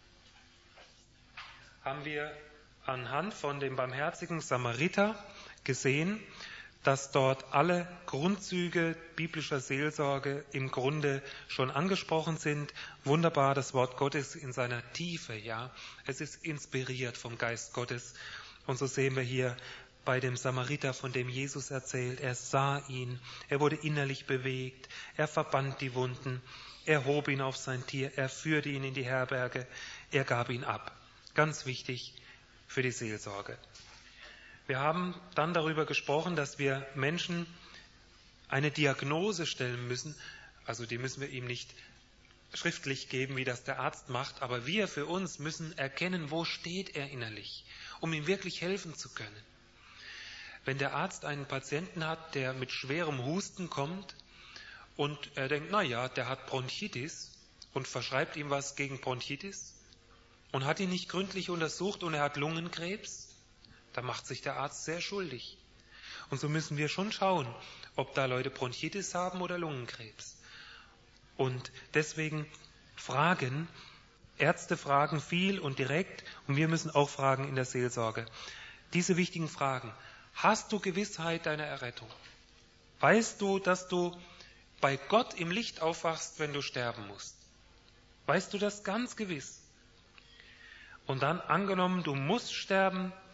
haben wir anhand von dem barmherzigen Samariter gesehen, dass dort alle Grundzüge biblischer Seelsorge im Grunde schon angesprochen sind. Wunderbar, das Wort Gottes in seiner Tiefe, ja. Es ist inspiriert vom Geist Gottes. Und so sehen wir hier bei dem Samariter, von dem Jesus erzählt, er sah ihn, er wurde innerlich bewegt, er verband die Wunden, er hob ihn auf sein Tier, er führte ihn in die Herberge, er gab ihn ab. Ganz wichtig für die Seelsorge. Wir haben dann darüber gesprochen, dass wir Menschen eine Diagnose stellen müssen. Also die müssen wir ihm nicht schriftlich geben, wie das der Arzt macht, aber wir für uns müssen erkennen, wo steht er innerlich, um ihm wirklich helfen zu können. Wenn der Arzt einen Patienten hat, der mit schwerem Husten kommt und er denkt, na ja, der hat Bronchitis und verschreibt ihm was gegen Bronchitis und hat ihn nicht gründlich untersucht und er hat Lungenkrebs, da macht sich der Arzt sehr schuldig. Und so müssen wir schon schauen, ob da Leute Bronchitis haben oder Lungenkrebs. Und deswegen fragen, Ärzte fragen viel und direkt, und wir müssen auch fragen in der Seelsorge. Diese wichtigen Fragen. Hast du Gewissheit deiner Errettung? Weißt du, dass du bei Gott im Licht aufwachst, wenn du sterben musst? Weißt du das ganz gewiss? Und dann angenommen, du musst sterben,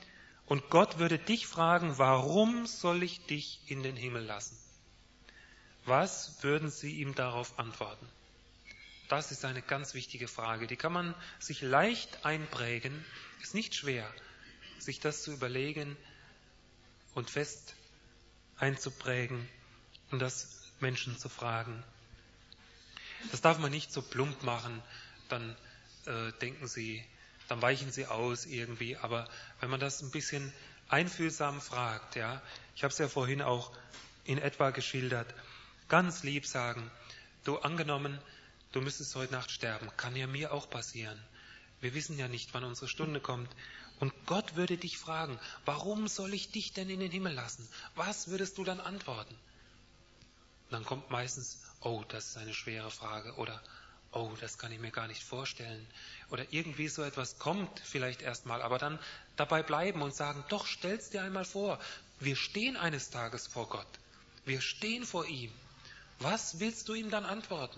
Und Gott würde dich fragen, warum soll ich dich in den Himmel lassen? Was würden Sie ihm darauf antworten? Das ist eine ganz wichtige Frage. Die kann man sich leicht einprägen. Ist nicht schwer, sich das zu überlegen und fest einzuprägen und das Menschen zu fragen. Das darf man nicht so plump machen, dann äh, denken sie, dann weichen sie aus irgendwie. Aber wenn man das ein bisschen einfühlsam fragt, ja, ich habe es ja vorhin auch in etwa geschildert, ganz lieb sagen, du angenommen, du müsstest heute Nacht sterben, kann ja mir auch passieren. Wir wissen ja nicht, wann unsere Stunde kommt. Und Gott würde dich fragen, warum soll ich dich denn in den Himmel lassen? Was würdest du dann antworten? Und dann kommt meistens, oh, das ist eine schwere Frage oder oh, das kann ich mir gar nicht vorstellen. Oder irgendwie so etwas kommt vielleicht erstmal, aber dann dabei bleiben und sagen, doch, stell's dir einmal vor, wir stehen eines Tages vor Gott. Wir stehen vor ihm. Was willst du ihm dann antworten?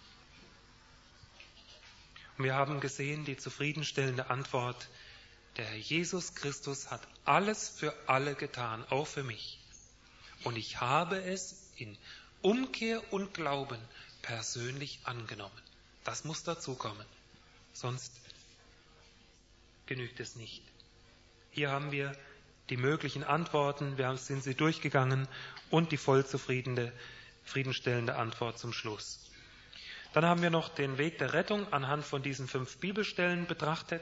Und wir haben gesehen, die zufriedenstellende Antwort, der Herr Jesus Christus hat alles für alle getan, auch für mich. Und ich habe es in Umkehr und Glauben persönlich angenommen. Das muss dazukommen, sonst genügt es nicht. Hier haben wir die möglichen Antworten, wir sind sie durchgegangen und die voll zufriedenstellende Antwort zum Schluss. Dann haben wir noch den Weg der Rettung anhand von diesen fünf Bibelstellen betrachtet.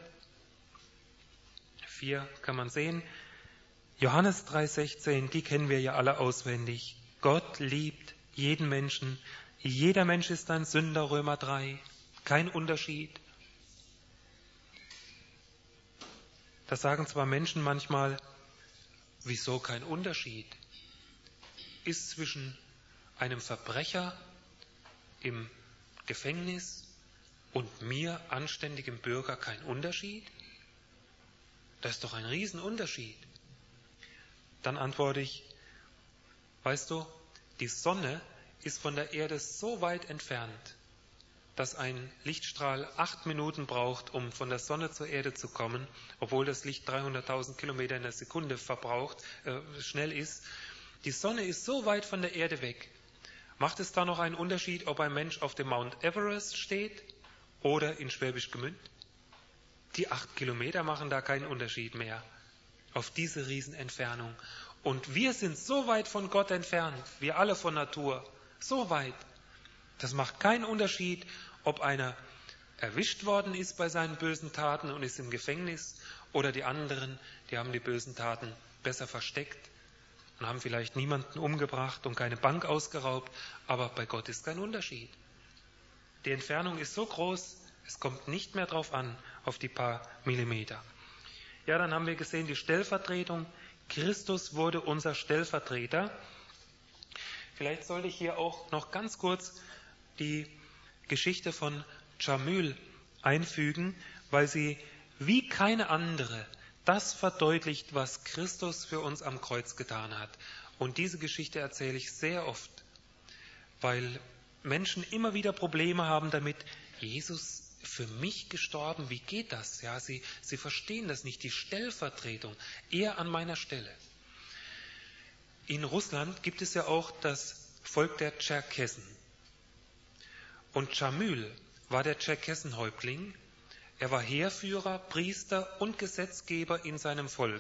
Vier kann man sehen. Johannes drei sechzehn, die kennen wir ja alle auswendig. Gott liebt jeden Menschen. Jeder Mensch ist ein Sünder, Römer drei. Kein Unterschied. Das sagen zwar Menschen manchmal, wieso kein Unterschied? Ist zwischen einem Verbrecher im Gefängnis und mir, anständigem Bürger, kein Unterschied? Das ist doch ein Riesenunterschied. Dann antworte ich, weißt du, die Sonne ist von der Erde so weit entfernt, dass ein Lichtstrahl acht Minuten braucht, um von der Sonne zur Erde zu kommen, obwohl das Licht dreihunderttausend Kilometer in der Sekunde verbraucht, äh, schnell ist. Die Sonne ist so weit von der Erde weg. Macht es da noch einen Unterschied, ob ein Mensch auf dem Mount Everest steht oder in Schwäbisch Gmünd? Die acht Kilometer machen da keinen Unterschied mehr auf diese Riesenentfernung. Und wir sind so weit von Gott entfernt, wir alle von Natur, so weit. Das macht keinen Unterschied, ob einer erwischt worden ist bei seinen bösen Taten und ist im Gefängnis oder die anderen, die haben die bösen Taten besser versteckt und haben vielleicht niemanden umgebracht und keine Bank ausgeraubt, aber bei Gott ist kein Unterschied. Die Entfernung ist so groß, es kommt nicht mehr drauf an, auf die paar Millimeter. Ja, dann haben wir gesehen, die Stellvertretung. Christus wurde unser Stellvertreter. Vielleicht sollte ich hier auch noch ganz kurz die Geschichte von Jamül einfügen, weil sie wie keine andere das verdeutlicht, was Christus für uns am Kreuz getan hat. Und diese Geschichte erzähle ich sehr oft, weil Menschen immer wieder Probleme haben damit, Jesus für mich gestorben, wie geht das? Ja, sie, sie verstehen das nicht, die Stellvertretung, er an meiner Stelle. In Russland gibt es ja auch das Volk der Tscherkessen. Und Jamül war der Tscherkessenhäuptling. Er war Heerführer, Priester und Gesetzgeber in seinem Volk.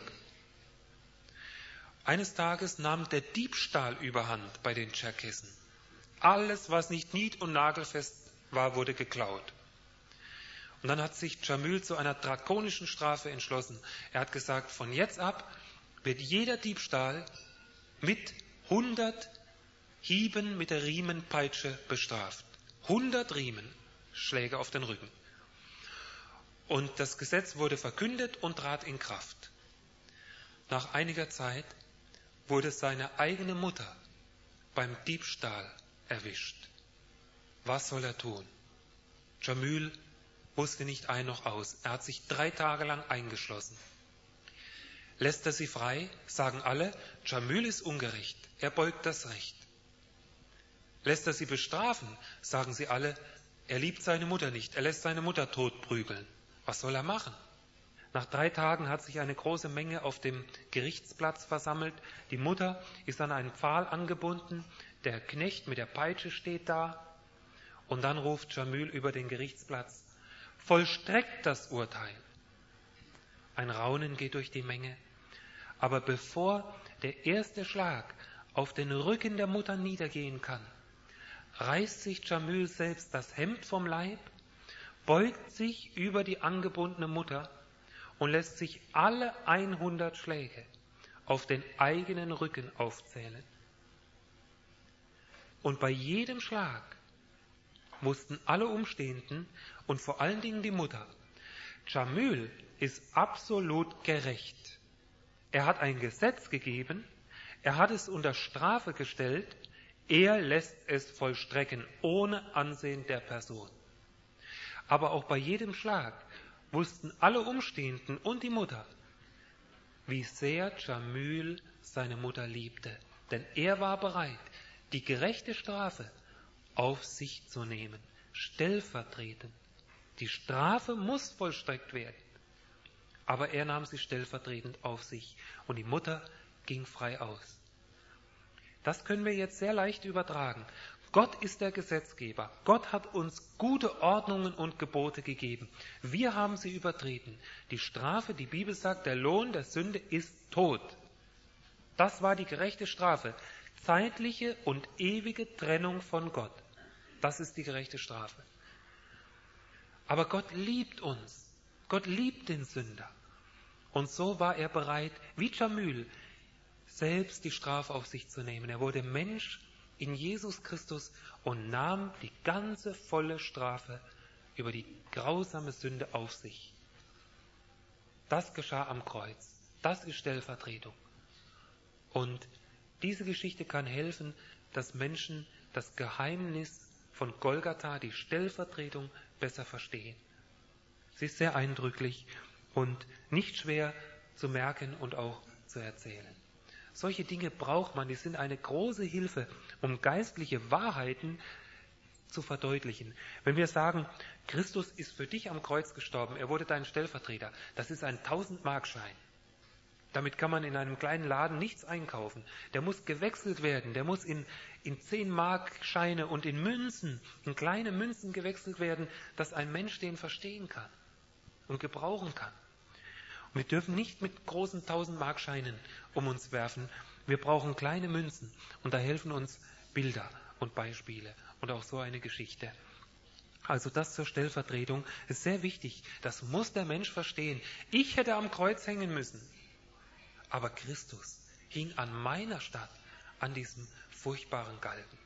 Eines Tages nahm der Diebstahl überhand bei den Tscherkessen. Alles, was nicht nied- und nagelfest war, wurde geklaut. Und dann hat sich Jamül zu einer drakonischen Strafe entschlossen. Er hat gesagt, von jetzt ab wird jeder Diebstahl mit hundert Hieben mit der Riemenpeitsche bestraft. hundert Riemenschläge auf den Rücken. Und das Gesetz wurde verkündet und trat in Kraft. Nach einiger Zeit wurde seine eigene Mutter beim Diebstahl erwischt. Was soll er tun? Jamül wusste nicht ein noch aus. Er hat sich drei Tage lang eingeschlossen. Lässt er sie frei, sagen alle, Jamül ist ungerecht, er beugt das Recht. Lässt er sie bestrafen, sagen sie alle, er liebt seine Mutter nicht, er lässt seine Mutter totprügeln. Was soll er machen? Nach drei Tagen hat sich eine große Menge auf dem Gerichtsplatz versammelt. Die Mutter ist an einen Pfahl angebunden. Der Knecht mit der Peitsche steht da. Und dann ruft Jamyl über den Gerichtsplatz: Vollstreckt das Urteil. Ein Raunen geht durch die Menge. Aber bevor der erste Schlag auf den Rücken der Mutter niedergehen kann, reißt sich Jamyl selbst das Hemd vom Leib, beugt sich über die angebundene Mutter und lässt sich alle hundert Schläge auf den eigenen Rücken aufzählen. Und bei jedem Schlag mussten alle Umstehenden und vor allen Dingen die Mutter: Jamyl ist absolut gerecht. Er hat ein Gesetz gegeben, er hat es unter Strafe gestellt, er lässt es vollstrecken, ohne Ansehen der Person. Aber auch bei jedem Schlag wussten alle Umstehenden und die Mutter, wie sehr Jamyl seine Mutter liebte. Denn er war bereit, die gerechte Strafe auf sich zu nehmen, stellvertretend. Die Strafe muss vollstreckt werden, aber er nahm sie stellvertretend auf sich und die Mutter ging frei aus. Das können wir jetzt sehr leicht übertragen. Gott ist der Gesetzgeber. Gott hat uns gute Ordnungen und Gebote gegeben. Wir haben sie übertreten. Die Strafe, die Bibel sagt, der Lohn der Sünde ist Tod. Das war die gerechte Strafe. Zeitliche und ewige Trennung von Gott. Das ist die gerechte Strafe. Aber Gott liebt uns. Gott liebt den Sünder. Und so war er bereit, wie Jamyl, selbst die Strafe auf sich zu nehmen. Er wurde Mensch in Jesus Christus und nahm die ganze volle Strafe über die grausame Sünde auf sich. Das geschah am Kreuz. Das ist Stellvertretung. Und diese Geschichte kann helfen, dass Menschen das Geheimnis von Golgatha, die Stellvertretung, besser verstehen. Sie ist sehr eindrücklich und nicht schwer zu merken und auch zu erzählen. Solche Dinge braucht man, die sind eine große Hilfe, um geistliche Wahrheiten zu verdeutlichen. Wenn wir sagen, Christus ist für dich am Kreuz gestorben, er wurde dein Stellvertreter, das ist ein tausend-Mark-Schein. Damit kann man in einem kleinen Laden nichts einkaufen. Der muss gewechselt werden, der muss in, in zehn-Mark-Scheine und in Münzen, in kleine Münzen gewechselt werden, dass ein Mensch den verstehen kann und gebrauchen kann. Und wir dürfen nicht mit großen tausend-Mark-Scheinen um uns werfen. Wir brauchen kleine Münzen und da helfen uns Bilder und Beispiele und auch so eine Geschichte. Also das zur Stellvertretung ist sehr wichtig. Das muss der Mensch verstehen. Ich hätte am Kreuz hängen müssen. Aber Christus hing an meiner Stadt, an diesem furchtbaren Galgen.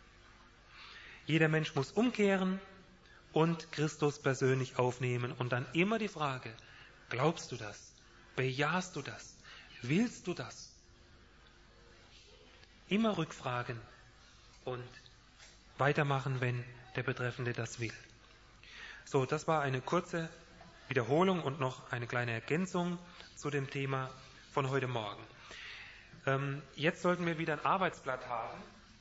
Jeder Mensch muss umkehren und Christus persönlich aufnehmen. Und dann immer die Frage, glaubst du das? Bejahst du das? Willst du das? Immer rückfragen und weitermachen, wenn der Betreffende das will. So, das war eine kurze Wiederholung und noch eine kleine Ergänzung zu dem Thema von heute Morgen. Ähm, jetzt sollten wir wieder ein Arbeitsblatt haben.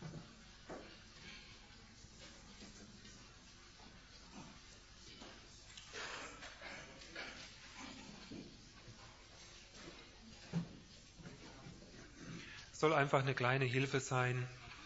Soll einfach eine kleine Hilfe sein.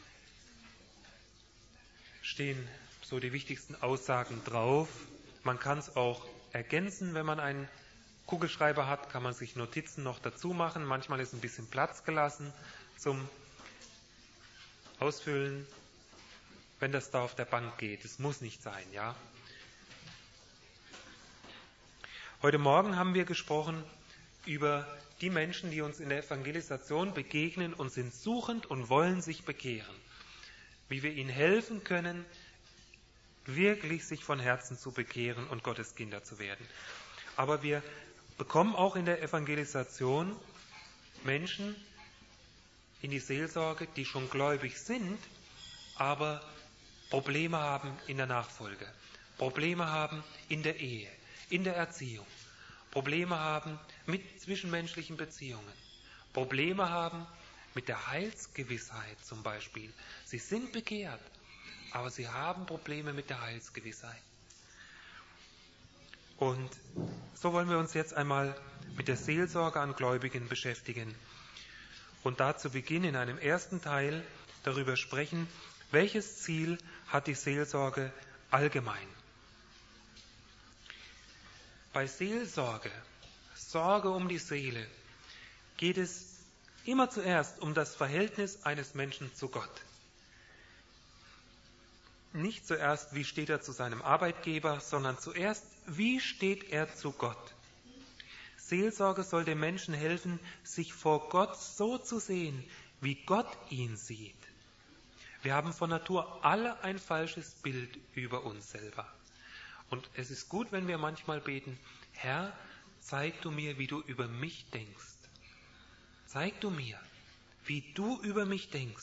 Stehen so die wichtigsten Aussagen drauf. Man kann es auch ergänzen, wenn man einen Kugelschreiber hat, kann man sich Notizen noch dazu machen. Manchmal ist ein bisschen Platz gelassen zum Ausfüllen, wenn das da auf der Bank geht. Es muss nicht sein, ja. Heute Morgen haben wir gesprochen über die Menschen, die uns in der Evangelisation begegnen und sind suchend und wollen sich bekehren. Wie wir ihnen helfen können, wirklich sich von Herzen zu bekehren und Gottes Kinder zu werden. Aber wir bekommen auch in der Evangelisation Menschen in die Seelsorge, die schon gläubig sind, aber Probleme haben in der Nachfolge, Probleme haben in der Ehe, in der Erziehung, Probleme haben mit zwischenmenschlichen Beziehungen, Probleme haben mit der Heilsgewissheit zum Beispiel. Sie sind bekehrt, aber sie haben Probleme mit der Heilsgewissheit. Und so wollen wir uns jetzt einmal mit der Seelsorge an Gläubigen beschäftigen. Und da zu Beginn in einem ersten Teil darüber sprechen, welches Ziel hat die Seelsorge allgemein. Bei Seelsorge, Sorge um die Seele, geht es immer zuerst um das Verhältnis eines Menschen zu Gott. Nicht zuerst, wie steht er zu seinem Arbeitgeber, sondern zuerst, wie steht er zu Gott. Seelsorge soll dem Menschen helfen, sich vor Gott so zu sehen, wie Gott ihn sieht. Wir haben von Natur alle ein falsches Bild über uns selber. Und es ist gut, wenn wir manchmal beten, Herr, zeig du mir, wie du über mich denkst. Zeig du mir, wie du über mich denkst.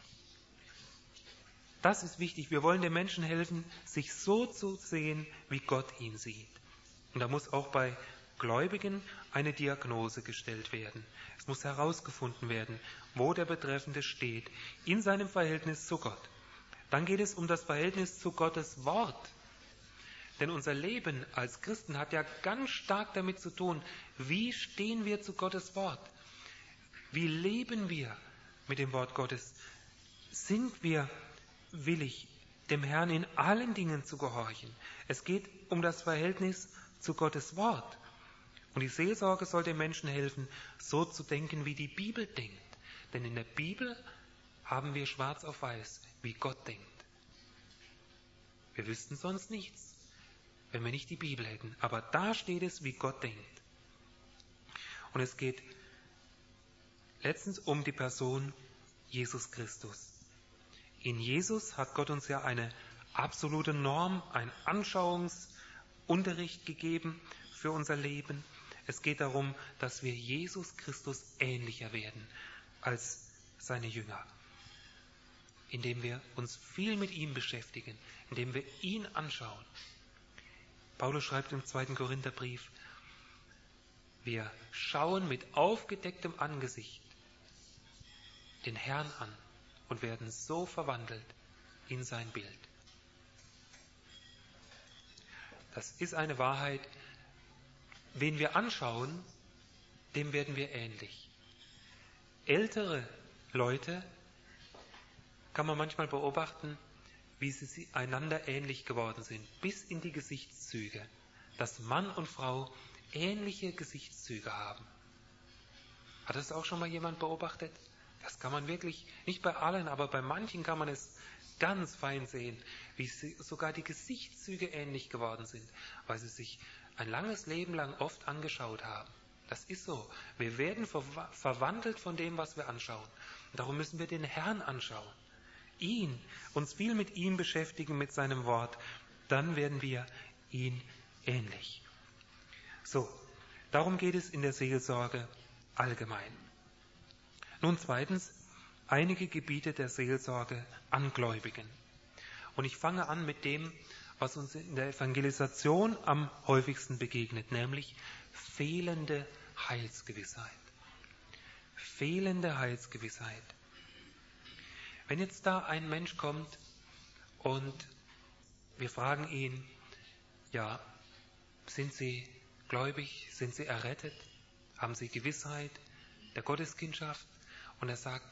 Das ist wichtig. Wir wollen den Menschen helfen, sich so zu sehen, wie Gott ihn sieht. Und da muss auch bei Gläubigen eine Diagnose gestellt werden. Es muss herausgefunden werden, wo der Betreffende steht in seinem Verhältnis zu Gott. Dann geht es um das Verhältnis zu Gottes Wort. Denn unser Leben als Christen hat ja ganz stark damit zu tun, wie stehen wir zu Gottes Wort? Wie leben wir mit dem Wort Gottes? Sind wir willig, dem Herrn in allen Dingen zu gehorchen? Es geht um das Verhältnis zu Gottes Wort. Und die Seelsorge soll den Menschen helfen, so zu denken, wie die Bibel denkt. Denn in der Bibel haben wir schwarz auf weiß, wie Gott denkt. Wir wüssten sonst nichts, wenn wir nicht die Bibel hätten. Aber da steht es, wie Gott denkt. Und es geht letztens um die Person Jesus Christus. In Jesus hat Gott uns ja eine absolute Norm, einen Anschauungsunterricht gegeben für unser Leben. Es geht darum, dass wir Jesus Christus ähnlicher werden als seine Jünger, indem wir uns viel mit ihm beschäftigen, indem wir ihn anschauen. Paulus schreibt im zweiten Korintherbrief, wir schauen mit aufgedecktem Angesicht den Herrn an und werden so verwandelt in sein Bild. Das ist eine Wahrheit. Wen wir anschauen, dem werden wir ähnlich. Ältere Leute kann man manchmal beobachten, wie sie einander ähnlich geworden sind, bis in die Gesichtszüge, dass Mann und Frau ähnliche Gesichtszüge haben. Hat das auch schon mal jemand beobachtet? Das kann man wirklich, nicht bei allen, aber bei manchen kann man es ganz fein sehen, wie sie sogar die Gesichtszüge ähnlich geworden sind, weil sie sich ein langes Leben lang oft angeschaut haben. Das ist so. Wir werden ver- verwandelt von dem, was wir anschauen. Und darum müssen wir den Herrn anschauen. Ihn, uns viel mit ihm beschäftigen, mit seinem Wort. Dann werden wir ihn ähnlich. So, darum geht es in der Seelsorge allgemein. Nun zweitens, einige Gebiete der Seelsorge an Gläubigen. Und ich fange an mit dem, was uns in der Evangelisation am häufigsten begegnet, nämlich fehlende Heilsgewissheit. Fehlende Heilsgewissheit. Wenn jetzt da ein Mensch kommt und wir fragen ihn, ja, sind Sie gläubig, sind Sie errettet, haben Sie Gewissheit der Gotteskindschaft? Und er sagt,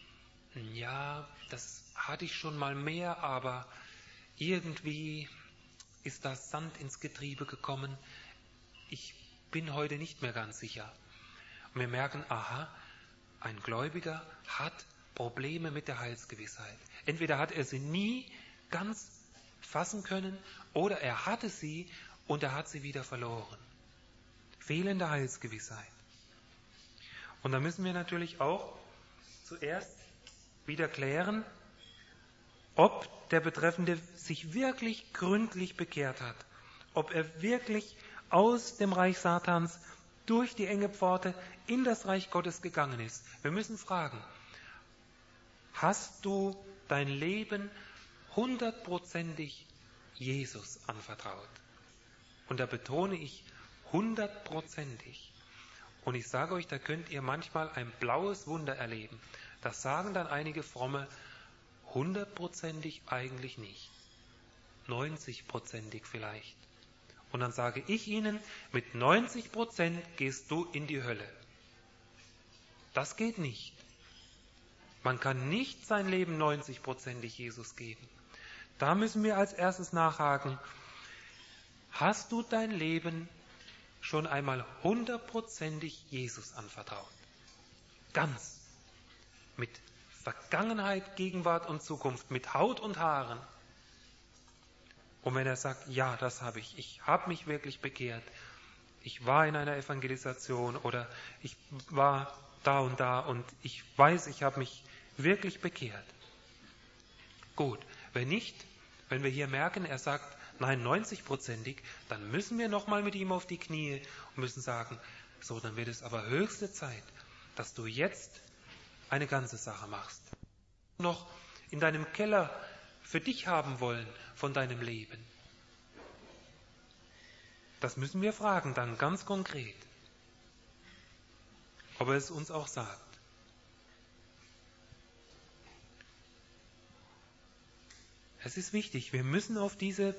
ja, das hatte ich schon mal mehr, aber irgendwie ist da Sand ins Getriebe gekommen. Ich bin heute nicht mehr ganz sicher. Und wir merken, aha, ein Gläubiger hat Probleme mit der Heilsgewissheit. Entweder hat er sie nie ganz fassen können oder er hatte sie und er hat sie wieder verloren. Fehlende Heilsgewissheit. Und da müssen wir natürlich auch zuerst wieder klären, ob der Betreffende sich wirklich gründlich bekehrt hat, ob er wirklich aus dem Reich Satans durch die enge Pforte in das Reich Gottes gegangen ist. Wir müssen fragen, hast du dein Leben hundertprozentig Jesus anvertraut? Und da betone ich hundertprozentig. Und ich sage euch, da könnt ihr manchmal ein blaues Wunder erleben. Das sagen dann einige Fromme, hundertprozentig eigentlich nicht. neunzigprozentig vielleicht. Und dann sage ich Ihnen, mit neunzig Prozent gehst du in die Hölle. Das geht nicht. Man kann nicht sein Leben neunzig-prozentig Jesus geben. Da müssen wir als erstes nachhaken, hast du dein Leben schon einmal hundertprozentig Jesus anvertraut? Ganz. Mit Vergangenheit, Gegenwart und Zukunft, mit Haut und Haaren. Und wenn er sagt, ja, das habe ich, ich habe mich wirklich bekehrt, ich war in einer Evangelisation oder ich war da und da und ich weiß, ich habe mich wirklich bekehrt. Gut, wenn nicht, wenn wir hier merken, er sagt, nein, neunzig-prozentig, dann müssen wir nochmal mit ihm auf die Knie und müssen sagen, so, dann wird es aber höchste Zeit, dass du jetzt eine ganze Sache machst. Noch in deinem Keller für dich haben wollen von deinem Leben. Das müssen wir fragen dann ganz konkret, ob er es uns auch sagt. Es ist wichtig, wir müssen auf diese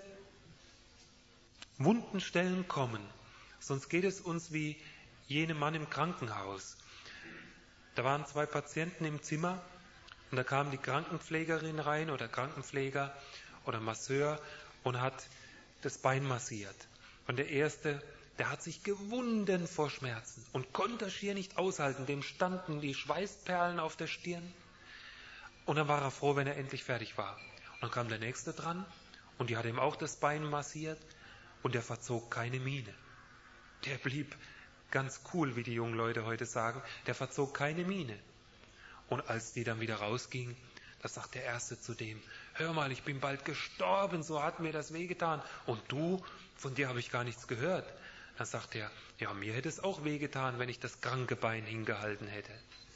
wunden Stellen kommen, sonst geht es uns wie jenem Mann im Krankenhaus. Da waren zwei Patienten im Zimmer und da kam die Krankenpflegerin rein oder Krankenpfleger oder Masseur und hat das Bein massiert. Und der Erste, der hat sich gewunden vor Schmerzen und konnte das schier nicht aushalten. Dem standen die Schweißperlen auf der Stirn. Und dann war er froh, wenn er endlich fertig war. Und dann kam der Nächste dran und die hat ihm auch das Bein massiert und der verzog keine Miene. Der blieb ganz cool, wie die jungen Leute heute sagen, der verzog keine Miene. Und als die dann wieder rausging, da sagt der Erste zu dem, hör mal, ich bin bald gestorben, so hat mir das wehgetan. Und du, von dir habe ich gar nichts gehört. Dann sagt er, ja, mir hätte es auch wehgetan, wenn ich das kranke Bein hingehalten hätte.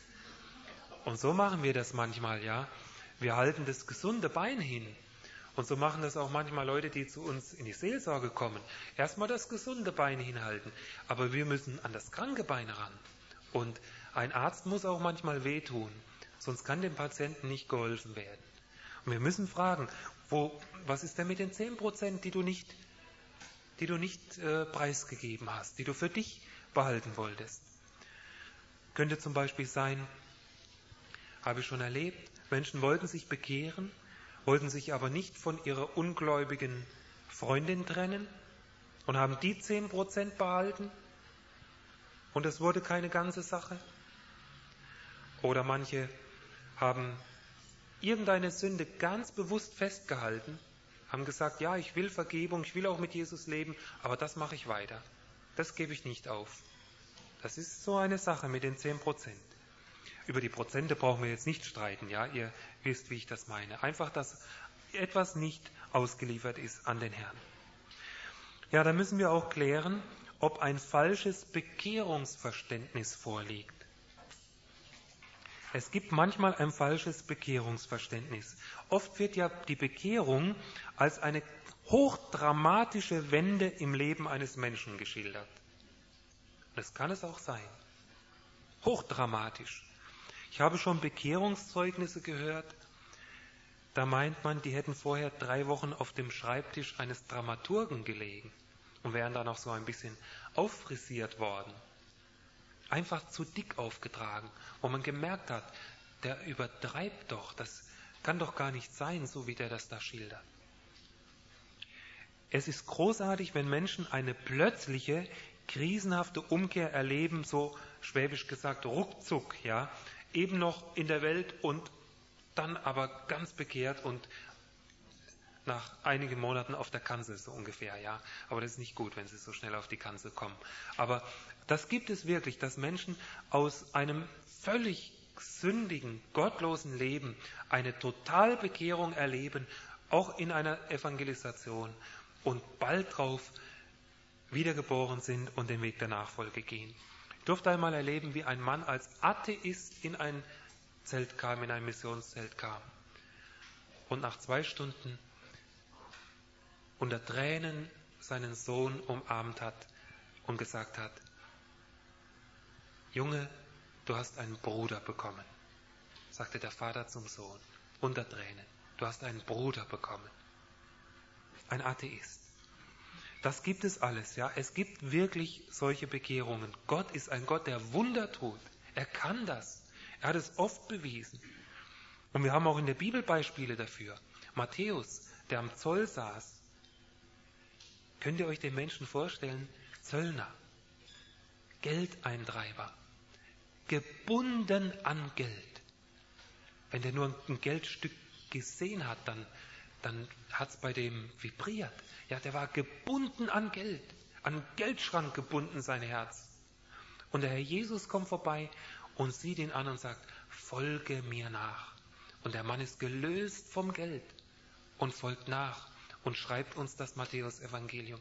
Und so machen wir das manchmal, ja. Wir halten das gesunde Bein hin. Und so machen das auch manchmal Leute, die zu uns in die Seelsorge kommen. Erstmal das gesunde Bein hinhalten. Aber wir müssen an das kranke Bein ran. Und ein Arzt muss auch manchmal wehtun. Sonst kann dem Patienten nicht geholfen werden. Und wir müssen fragen, wo, was ist denn mit den zehn Prozent, die du nicht, die du nicht äh, preisgegeben hast, die du für dich behalten wolltest? Könnte zum Beispiel sein, habe ich schon erlebt, Menschen wollten sich bekehren, wollten sich aber nicht von ihrer ungläubigen Freundin trennen und haben die zehn Prozent behalten und es wurde keine ganze Sache. Oder manche haben irgendeine Sünde ganz bewusst festgehalten, haben gesagt, ja, ich will Vergebung, ich will auch mit Jesus leben, aber das mache ich weiter. Das gebe ich nicht auf. Das ist so eine Sache mit den zehn Prozent. Über die Prozente brauchen wir jetzt nicht streiten, ja, ihr wisst, wie ich das meine. Einfach, dass etwas nicht ausgeliefert ist an den Herrn. Ja, da müssen wir auch klären, ob ein falsches Bekehrungsverständnis vorliegt. Es gibt manchmal ein falsches Bekehrungsverständnis. Oft wird ja die Bekehrung als eine hochdramatische Wende im Leben eines Menschen geschildert. Das kann es auch sein. Hochdramatisch. Ich habe schon Bekehrungszeugnisse gehört, da meint man, die hätten vorher drei Wochen auf dem Schreibtisch eines Dramaturgen gelegen und wären dann auch so ein bisschen auffrisiert worden. Einfach zu dick aufgetragen, wo man gemerkt hat, der übertreibt doch, das kann doch gar nicht sein, so wie der das da schildert. Es ist großartig, wenn Menschen eine plötzliche, krisenhafte Umkehr erleben, so schwäbisch gesagt, ruckzuck, ja, eben noch in der Welt und dann aber ganz bekehrt und nach einigen Monaten auf der Kanzel so ungefähr, ja. Aber das ist nicht gut, wenn sie so schnell auf die Kanzel kommen. Aber das gibt es wirklich, dass Menschen aus einem völlig sündigen, gottlosen Leben eine Totalbekehrung erleben, auch in einer Evangelisation und bald drauf wiedergeboren sind und den Weg der Nachfolge gehen. Ich durfte einmal erleben, wie ein Mann als Atheist in ein Zelt kam, in ein Missionszelt kam und nach zwei Stunden unter Tränen seinen Sohn umarmt hat und gesagt hat, Junge, du hast einen Bruder bekommen, sagte der Vater zum Sohn, unter Tränen, du hast einen Bruder bekommen. Ein Atheist. Das gibt es alles, ja. Es gibt wirklich solche Bekehrungen. Gott ist ein Gott, der Wunder tut. Er kann das. Er hat es oft bewiesen. Und wir haben auch in der Bibel Beispiele dafür. Matthäus, der am Zoll saß. Könnt ihr euch den Menschen vorstellen? Zöllner, Geldeintreiber, gebunden an Geld. Wenn der nur ein Geldstück gesehen hat, dann, dann hat es bei dem vibriert. Ja, der war gebunden an Geld, an Geldschrank gebunden sein Herz. Und der Herr Jesus kommt vorbei und sieht ihn an und sagt, folge mir nach. Und der Mann ist gelöst vom Geld und folgt nach und schreibt uns das Matthäus-Evangelium.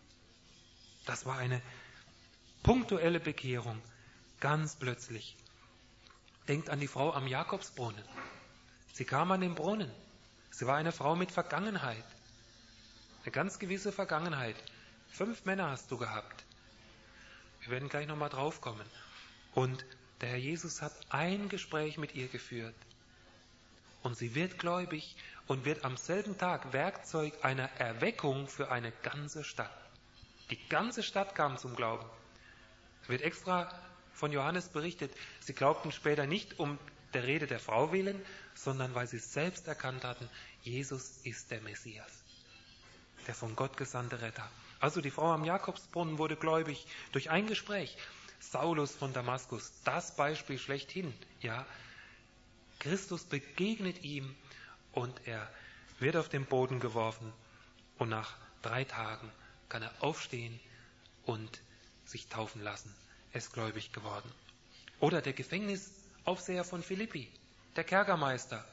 Das war eine punktuelle Bekehrung, ganz plötzlich. Denkt an die Frau am Jakobsbrunnen. Sie kam an den Brunnen. Sie war eine Frau mit Vergangenheit. Eine ganz gewisse Vergangenheit. Fünf Männer hast du gehabt. Wir werden gleich nochmal drauf kommen. Und der Herr Jesus hat ein Gespräch mit ihr geführt. Und sie wird gläubig und wird am selben Tag Werkzeug einer Erweckung für eine ganze Stadt. Die ganze Stadt kam zum Glauben. Es wird extra von Johannes berichtet, sie glaubten später nicht um der Rede der Frau willen, sondern weil sie selbst erkannt hatten, Jesus ist der Messias, der von Gott gesandte Retter. Also die Frau am Jakobsbrunnen wurde gläubig durch ein Gespräch. Saulus von Damaskus, das Beispiel schlechthin, ja. Christus begegnet ihm und er wird auf den Boden geworfen und nach drei Tagen kann er aufstehen und sich taufen lassen. Er ist gläubig geworden. Oder der Gefängnisaufseher von Philippi, der Kerkermeister.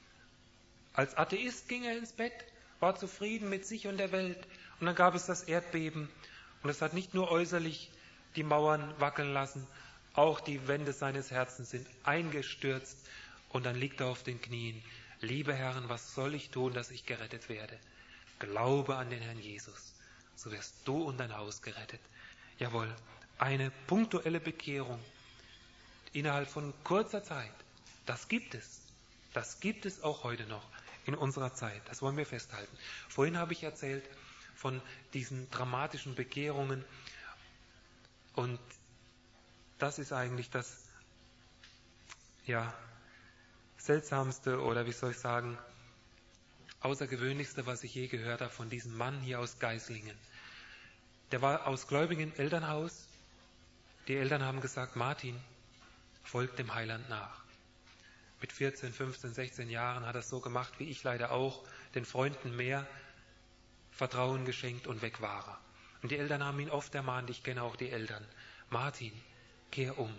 Als Atheist ging er ins Bett, war zufrieden mit sich und der Welt. Und dann gab es das Erdbeben. Und es hat nicht nur äußerlich die Mauern wackeln lassen, auch die Wände seines Herzens sind eingestürzt. Und dann liegt er auf den Knien. Liebe Herren, was soll ich tun, dass ich gerettet werde? Glaube an den Herrn Jesus, so wirst du und dein Haus gerettet. Jawohl, eine punktuelle Bekehrung innerhalb von kurzer Zeit. Das gibt es. Das gibt es auch heute noch in unserer Zeit. Das wollen wir festhalten. Vorhin habe ich erzählt von diesen dramatischen Bekehrungen. Und das ist eigentlich das, ja, seltsamste oder wie soll ich sagen, außergewöhnlichste, was ich je gehört habe von diesem Mann hier aus Geislingen. Der war aus gläubigem Elternhaus. Die Eltern haben gesagt, Martin, folg dem Heiland nach. Mit vierzehn, fünfzehn, sechzehn Jahren hat er es so gemacht, wie ich leider auch, den Freunden mehr Vertrauen geschenkt und weg war er. Und die Eltern haben ihn oft ermahnt, ich kenne auch die Eltern, Martin, kehr um,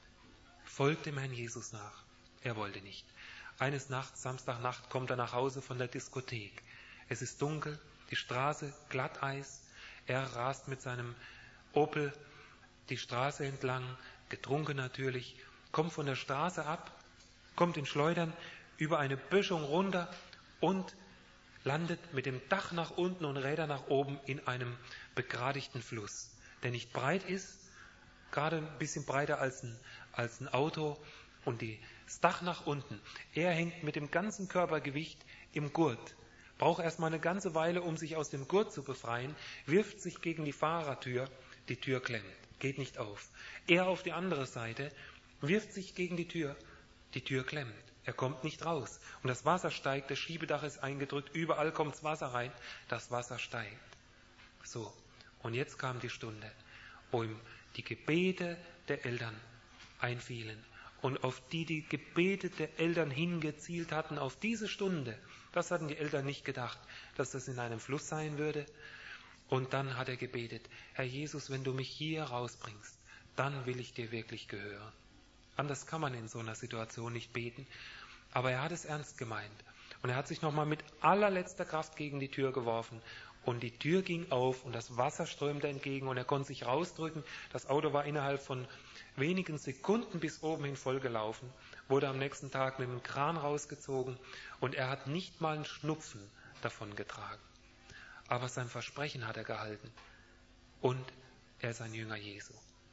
folg dem Herrn Jesus nach. Er wollte nicht. Eines Nachts, Samstagnacht, kommt er nach Hause von der Diskothek. Es ist dunkel, die Straße Glatteis. Er rast mit seinem Opel die Straße entlang, getrunken natürlich, kommt von der Straße ab, kommt in Schleudern über eine Böschung runter und landet mit dem Dach nach unten und Räder nach oben in einem begradigten Fluss, der nicht breit ist, gerade ein bisschen breiter als ein, als ein Auto und die, das Dach nach unten. Er hängt mit dem ganzen Körpergewicht im Gurt, braucht erstmal eine ganze Weile, um sich aus dem Gurt zu befreien, wirft sich gegen die Fahrertür, die Tür klemmt, geht nicht auf. Er auf die andere Seite, wirft sich gegen die Tür, die Tür klemmt. Er kommt nicht raus. Und das Wasser steigt, das Schiebedach ist eingedrückt, überall kommt das Wasser rein, das Wasser steigt. So, und jetzt kam die Stunde, wo ihm die Gebete der Eltern einfielen. Und auf die die Gebete der Eltern hingezielt hatten, auf diese Stunde, das hatten die Eltern nicht gedacht, dass das in einem Fluss sein würde. Und dann hat er gebetet, Herr Jesus, wenn du mich hier rausbringst, dann will ich dir wirklich gehören. Anders kann man in so einer Situation nicht beten. Aber er hat es ernst gemeint. Und er hat sich nochmal mit allerletzter Kraft gegen die Tür geworfen. Und die Tür ging auf und das Wasser strömte entgegen und er konnte sich rausdrücken. Das Auto war innerhalb von wenigen Sekunden bis oben hin vollgelaufen, wurde am nächsten Tag mit dem Kran rausgezogen und er hat nicht mal einen Schnupfen davon getragen. Aber sein Versprechen hat er gehalten. Und er ist ein Jünger Jesu.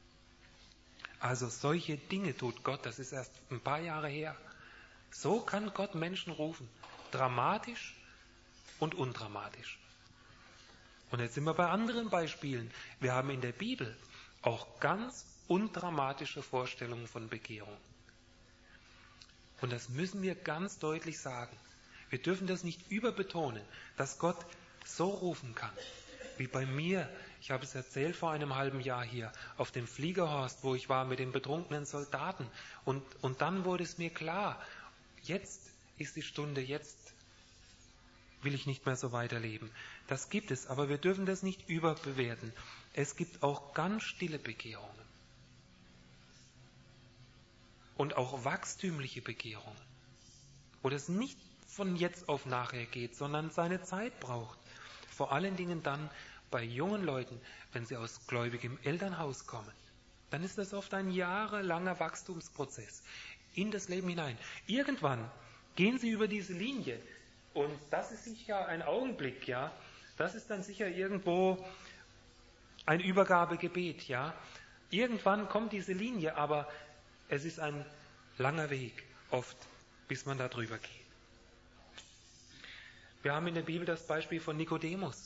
Also solche Dinge tut Gott, das ist erst ein paar Jahre her. So kann Gott Menschen rufen, dramatisch und undramatisch. Und jetzt sind wir bei anderen Beispielen. Wir haben in der Bibel auch ganz undramatische Vorstellungen von Bekehrung. Und das müssen wir ganz deutlich sagen. Wir dürfen das nicht überbetonen, dass Gott so rufen kann, wie bei mir. Ich habe es erzählt vor einem halben Jahr hier auf dem Fliegerhorst, wo ich war mit den betrunkenen Soldaten. Und, und dann wurde es mir klar, jetzt ist die Stunde, jetzt will ich nicht mehr so weiterleben. Das gibt es, aber wir dürfen das nicht überbewerten. Es gibt auch ganz stille Bekehrungen. Und auch wachstümliche Bekehrungen, wo das nicht von jetzt auf nachher geht, sondern seine Zeit braucht. Vor allen Dingen dann bei jungen Leuten, wenn sie aus gläubigem Elternhaus kommen. Dann ist das oft ein jahrelanger Wachstumsprozess in das Leben hinein. Irgendwann gehen sie über diese Linie und das ist sicher ein Augenblick, ja. Das ist dann sicher irgendwo ein Übergabegebet, ja. Irgendwann kommt diese Linie, aber es ist ein langer Weg, oft, bis man da drüber geht. Wir haben in der Bibel das Beispiel von Nikodemus.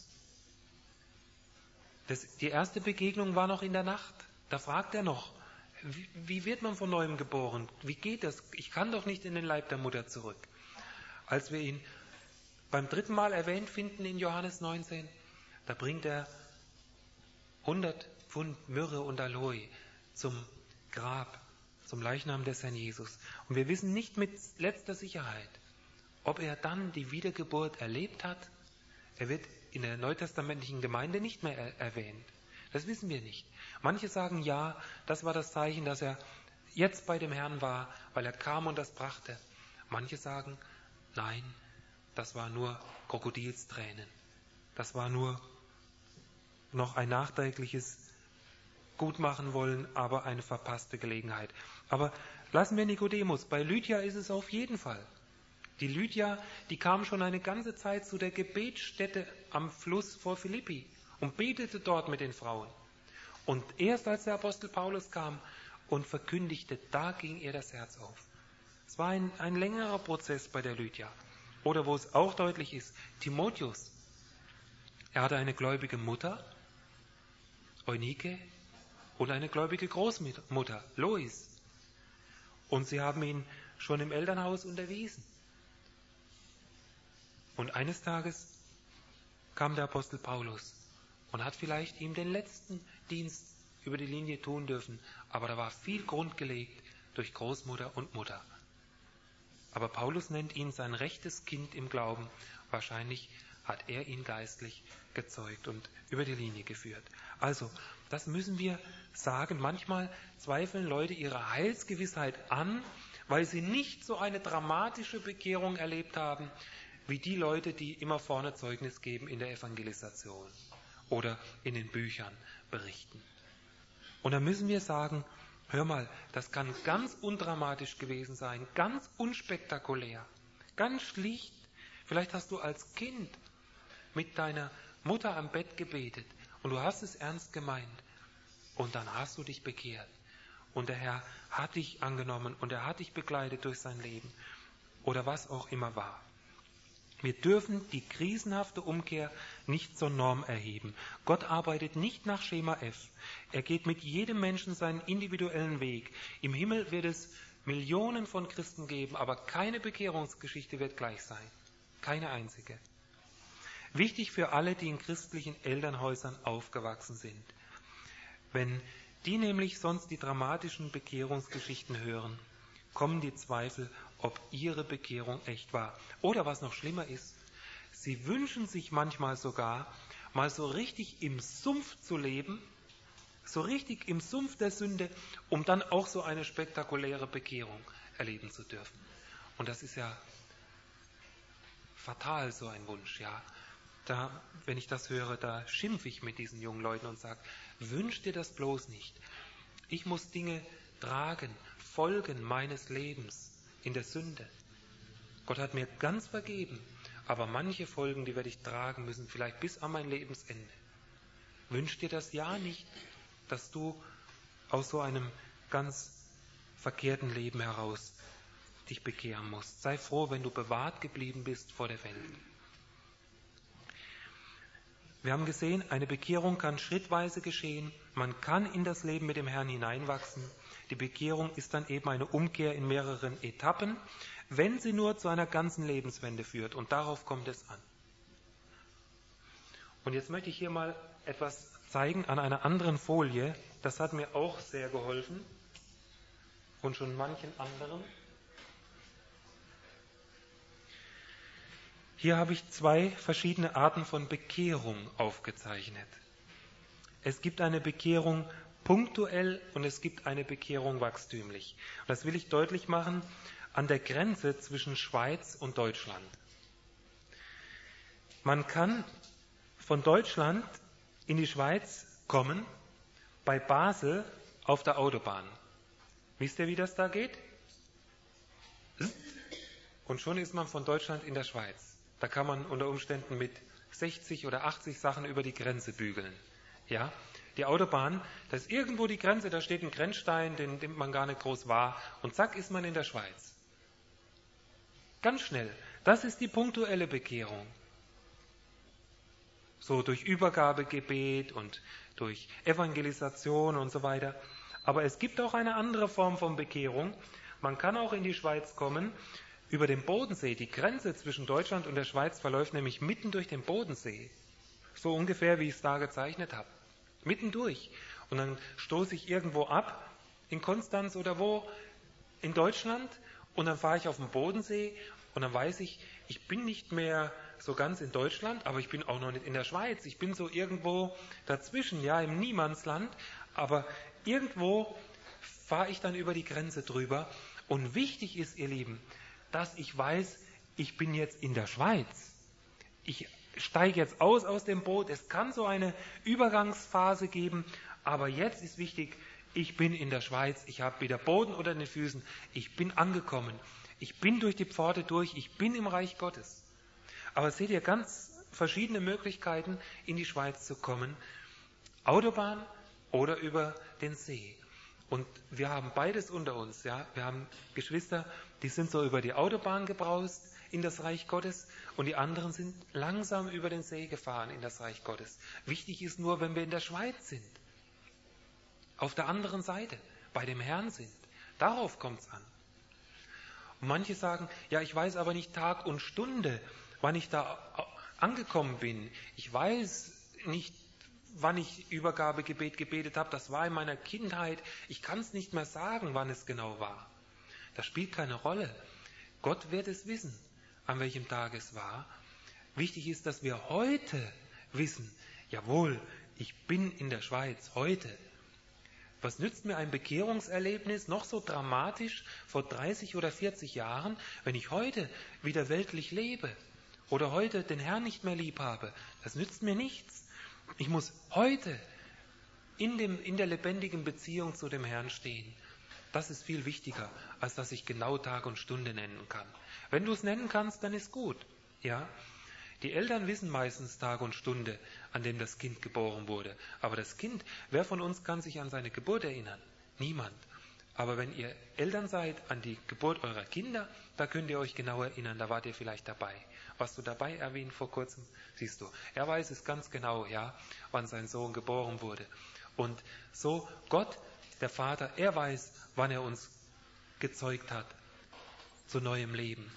Das, die erste Begegnung war noch in der Nacht. Da fragt er noch, wie, wie wird man von Neuem geboren? Wie geht das? Ich kann doch nicht in den Leib der Mutter zurück. Als wir ihn beim dritten Mal erwähnt finden in Johannes neunzehn, da bringt er hundert Pfund Myrrhe und Aloe zum Grab, zum Leichnam des Herrn Jesus. Und wir wissen nicht mit letzter Sicherheit, ob er dann die Wiedergeburt erlebt hat. Er wird in der neutestamentlichen Gemeinde nicht mehr er- erwähnt. Das wissen wir nicht. Manche sagen, ja, das war das Zeichen, dass er jetzt bei dem Herrn war, weil er kam und das brachte. Manche sagen, nein, das war nur Krokodilstränen. Das war nur noch ein nachträgliches Gutmachen wollen, aber eine verpasste Gelegenheit. Aber lassen wir Nikodemus. Bei Lydia ist es auf jeden Fall. Die Lydia, die kam schon eine ganze Zeit zu der Gebetsstätte am Fluss vor Philippi und betete dort mit den Frauen. Und erst als der Apostel Paulus kam und verkündigte, da ging ihr das Herz auf. Es war ein, ein längerer Prozess bei der Lydia. Oder wo es auch deutlich ist, Timotheus. Er hatte eine gläubige Mutter, Eunike, und eine gläubige Großmutter, Lois. Und sie haben ihn schon im Elternhaus unterwiesen. Und eines Tages kam der Apostel Paulus und hat vielleicht ihm den letzten Dienst über die Linie tun dürfen. Aber da war viel Grund gelegt durch Großmutter und Mutter. Aber Paulus nennt ihn sein rechtes Kind im Glauben. Wahrscheinlich hat er ihn geistlich gezeugt und über die Linie geführt. Also, das müssen wir sagen. Manchmal zweifeln Leute ihre Heilsgewissheit an, weil sie nicht so eine dramatische Bekehrung erlebt haben, wie die Leute, die immer vorne Zeugnis geben in der Evangelisation oder in den Büchern berichten. Und da müssen wir sagen, hör mal, das kann ganz undramatisch gewesen sein, ganz unspektakulär, ganz schlicht. Vielleicht hast du als Kind mit deiner Mutter am Bett gebetet und du hast es ernst gemeint und dann hast du dich bekehrt und der Herr hat dich angenommen und er hat dich begleitet durch sein Leben oder was auch immer war. Wir dürfen die krisenhafte Umkehr nicht zur Norm erheben. Gott arbeitet nicht nach Schema F. Er geht mit jedem Menschen seinen individuellen Weg. Im Himmel wird es Millionen von Christen geben, aber keine Bekehrungsgeschichte wird gleich sein. Keine einzige. Wichtig für alle, die in christlichen Elternhäusern aufgewachsen sind. Wenn die nämlich sonst die dramatischen Bekehrungsgeschichten hören, kommen die Zweifel, ob ihre Bekehrung echt war. Oder was noch schlimmer ist, sie wünschen sich manchmal sogar, mal so richtig im Sumpf zu leben, so richtig im Sumpf der Sünde, um dann auch so eine spektakuläre Bekehrung erleben zu dürfen. Und das ist ja fatal, so ein Wunsch, ja. Da, wenn ich das höre, da schimpfe ich mit diesen jungen Leuten und sage, wünsch dir das bloß nicht. Ich muss Dinge tragen, Folgen meines Lebens in der Sünde. Gott hat mir ganz vergeben, aber manche Folgen, die werde ich tragen müssen, vielleicht bis an mein Lebensende. Wünsch dir das ja nicht, dass du aus so einem ganz verkehrten Leben heraus dich bekehren musst. Sei froh, wenn du bewahrt geblieben bist vor der Welt. Wir haben gesehen, eine Bekehrung kann schrittweise geschehen. Man kann in das Leben mit dem Herrn hineinwachsen. Die Bekehrung ist dann eben eine Umkehr in mehreren Etappen, wenn sie nur zu einer ganzen Lebenswende führt. Und darauf kommt es an. Und jetzt möchte ich hier mal etwas zeigen an einer anderen Folie. Das hat mir auch sehr geholfen und schon manchen anderen. Hier habe ich zwei verschiedene Arten von Bekehrung aufgezeichnet. Es gibt eine Bekehrung punktuell und es gibt eine Bekehrung wachstümlich. Und das will ich deutlich machen an der Grenze zwischen Schweiz und Deutschland. Man kann von Deutschland in die Schweiz kommen, bei Basel auf der Autobahn. Wisst ihr, wie das da geht? Und schon ist man von Deutschland in der Schweiz. Da kann man unter Umständen mit sechzig oder achtzig Sachen über die Grenze bügeln. Ja, die Autobahn, da ist irgendwo die Grenze, da steht ein Grenzstein, den nimmt man gar nicht groß wahr. Und zack, ist man in der Schweiz. Ganz schnell. Das ist die punktuelle Bekehrung. So durch Übergabegebet und durch Evangelisation und so weiter. Aber es gibt auch eine andere Form von Bekehrung. Man kann auch in die Schweiz kommen über den Bodensee. Die Grenze zwischen Deutschland und der Schweiz verläuft nämlich mitten durch den Bodensee. So ungefähr, wie ich es da gezeichnet habe. Mitten durch. Und dann stoße ich irgendwo ab, in Konstanz oder wo, in Deutschland, und dann fahre ich auf den Bodensee und dann weiß ich, ich bin nicht mehr so ganz in Deutschland, aber ich bin auch noch nicht in der Schweiz. Ich bin so irgendwo dazwischen, ja, im Niemandsland, aber irgendwo fahre ich dann über die Grenze drüber. Und wichtig ist, ihr Lieben, dass ich weiß, ich bin jetzt in der Schweiz. Ich steige jetzt aus aus dem Boot. Es kann so eine Übergangsphase geben, aber jetzt ist wichtig, ich bin in der Schweiz. Ich habe wieder Boden unter den Füßen. Ich bin angekommen. Ich bin durch die Pforte durch. Ich bin im Reich Gottes. Aber seht ihr, ganz verschiedene Möglichkeiten, in die Schweiz zu kommen. Autobahn oder über den See. Und wir haben beides unter uns. Ja? Wir haben Geschwister, die sind so über die Autobahn gebraust in das Reich Gottes und die anderen sind langsam über den See gefahren in das Reich Gottes. Wichtig ist nur, wenn wir in der Schweiz sind, auf der anderen Seite, bei dem Herrn sind. Darauf kommt es an. Und manche sagen, ja, ich weiß aber nicht Tag und Stunde, wann ich da angekommen bin. Ich weiß nicht, wann ich Übergabegebet gebetet habe. Das war in meiner Kindheit. Ich kann es nicht mehr sagen, wann es genau war. Das spielt keine Rolle. Gott wird es wissen, an welchem Tag es war. Wichtig ist, dass wir heute wissen, jawohl, ich bin in der Schweiz, heute. Was nützt mir ein Bekehrungserlebnis noch so dramatisch vor dreißig oder vierzig Jahren, wenn ich heute wieder weltlich lebe oder heute den Herrn nicht mehr lieb habe? Das nützt mir nichts. Ich muss heute in, dem, in der lebendigen Beziehung zu dem Herrn stehen. Das ist viel wichtiger, als dass ich genau Tag und Stunde nennen kann. Wenn du es nennen kannst, dann ist gut. Ja? Die Eltern wissen meistens Tag und Stunde, an dem das Kind geboren wurde. Aber das Kind, wer von uns kann sich an seine Geburt erinnern? Niemand. Aber wenn ihr Eltern seid an die Geburt eurer Kinder, da könnt ihr euch genau erinnern, da wart ihr vielleicht dabei. Was du dabei erwähnt vor kurzem, siehst du. Er weiß es ganz genau, ja, wann sein Sohn geboren wurde. Und so Gott, der Vater, er weiß, wann er uns gezeugt hat zu neuem Leben.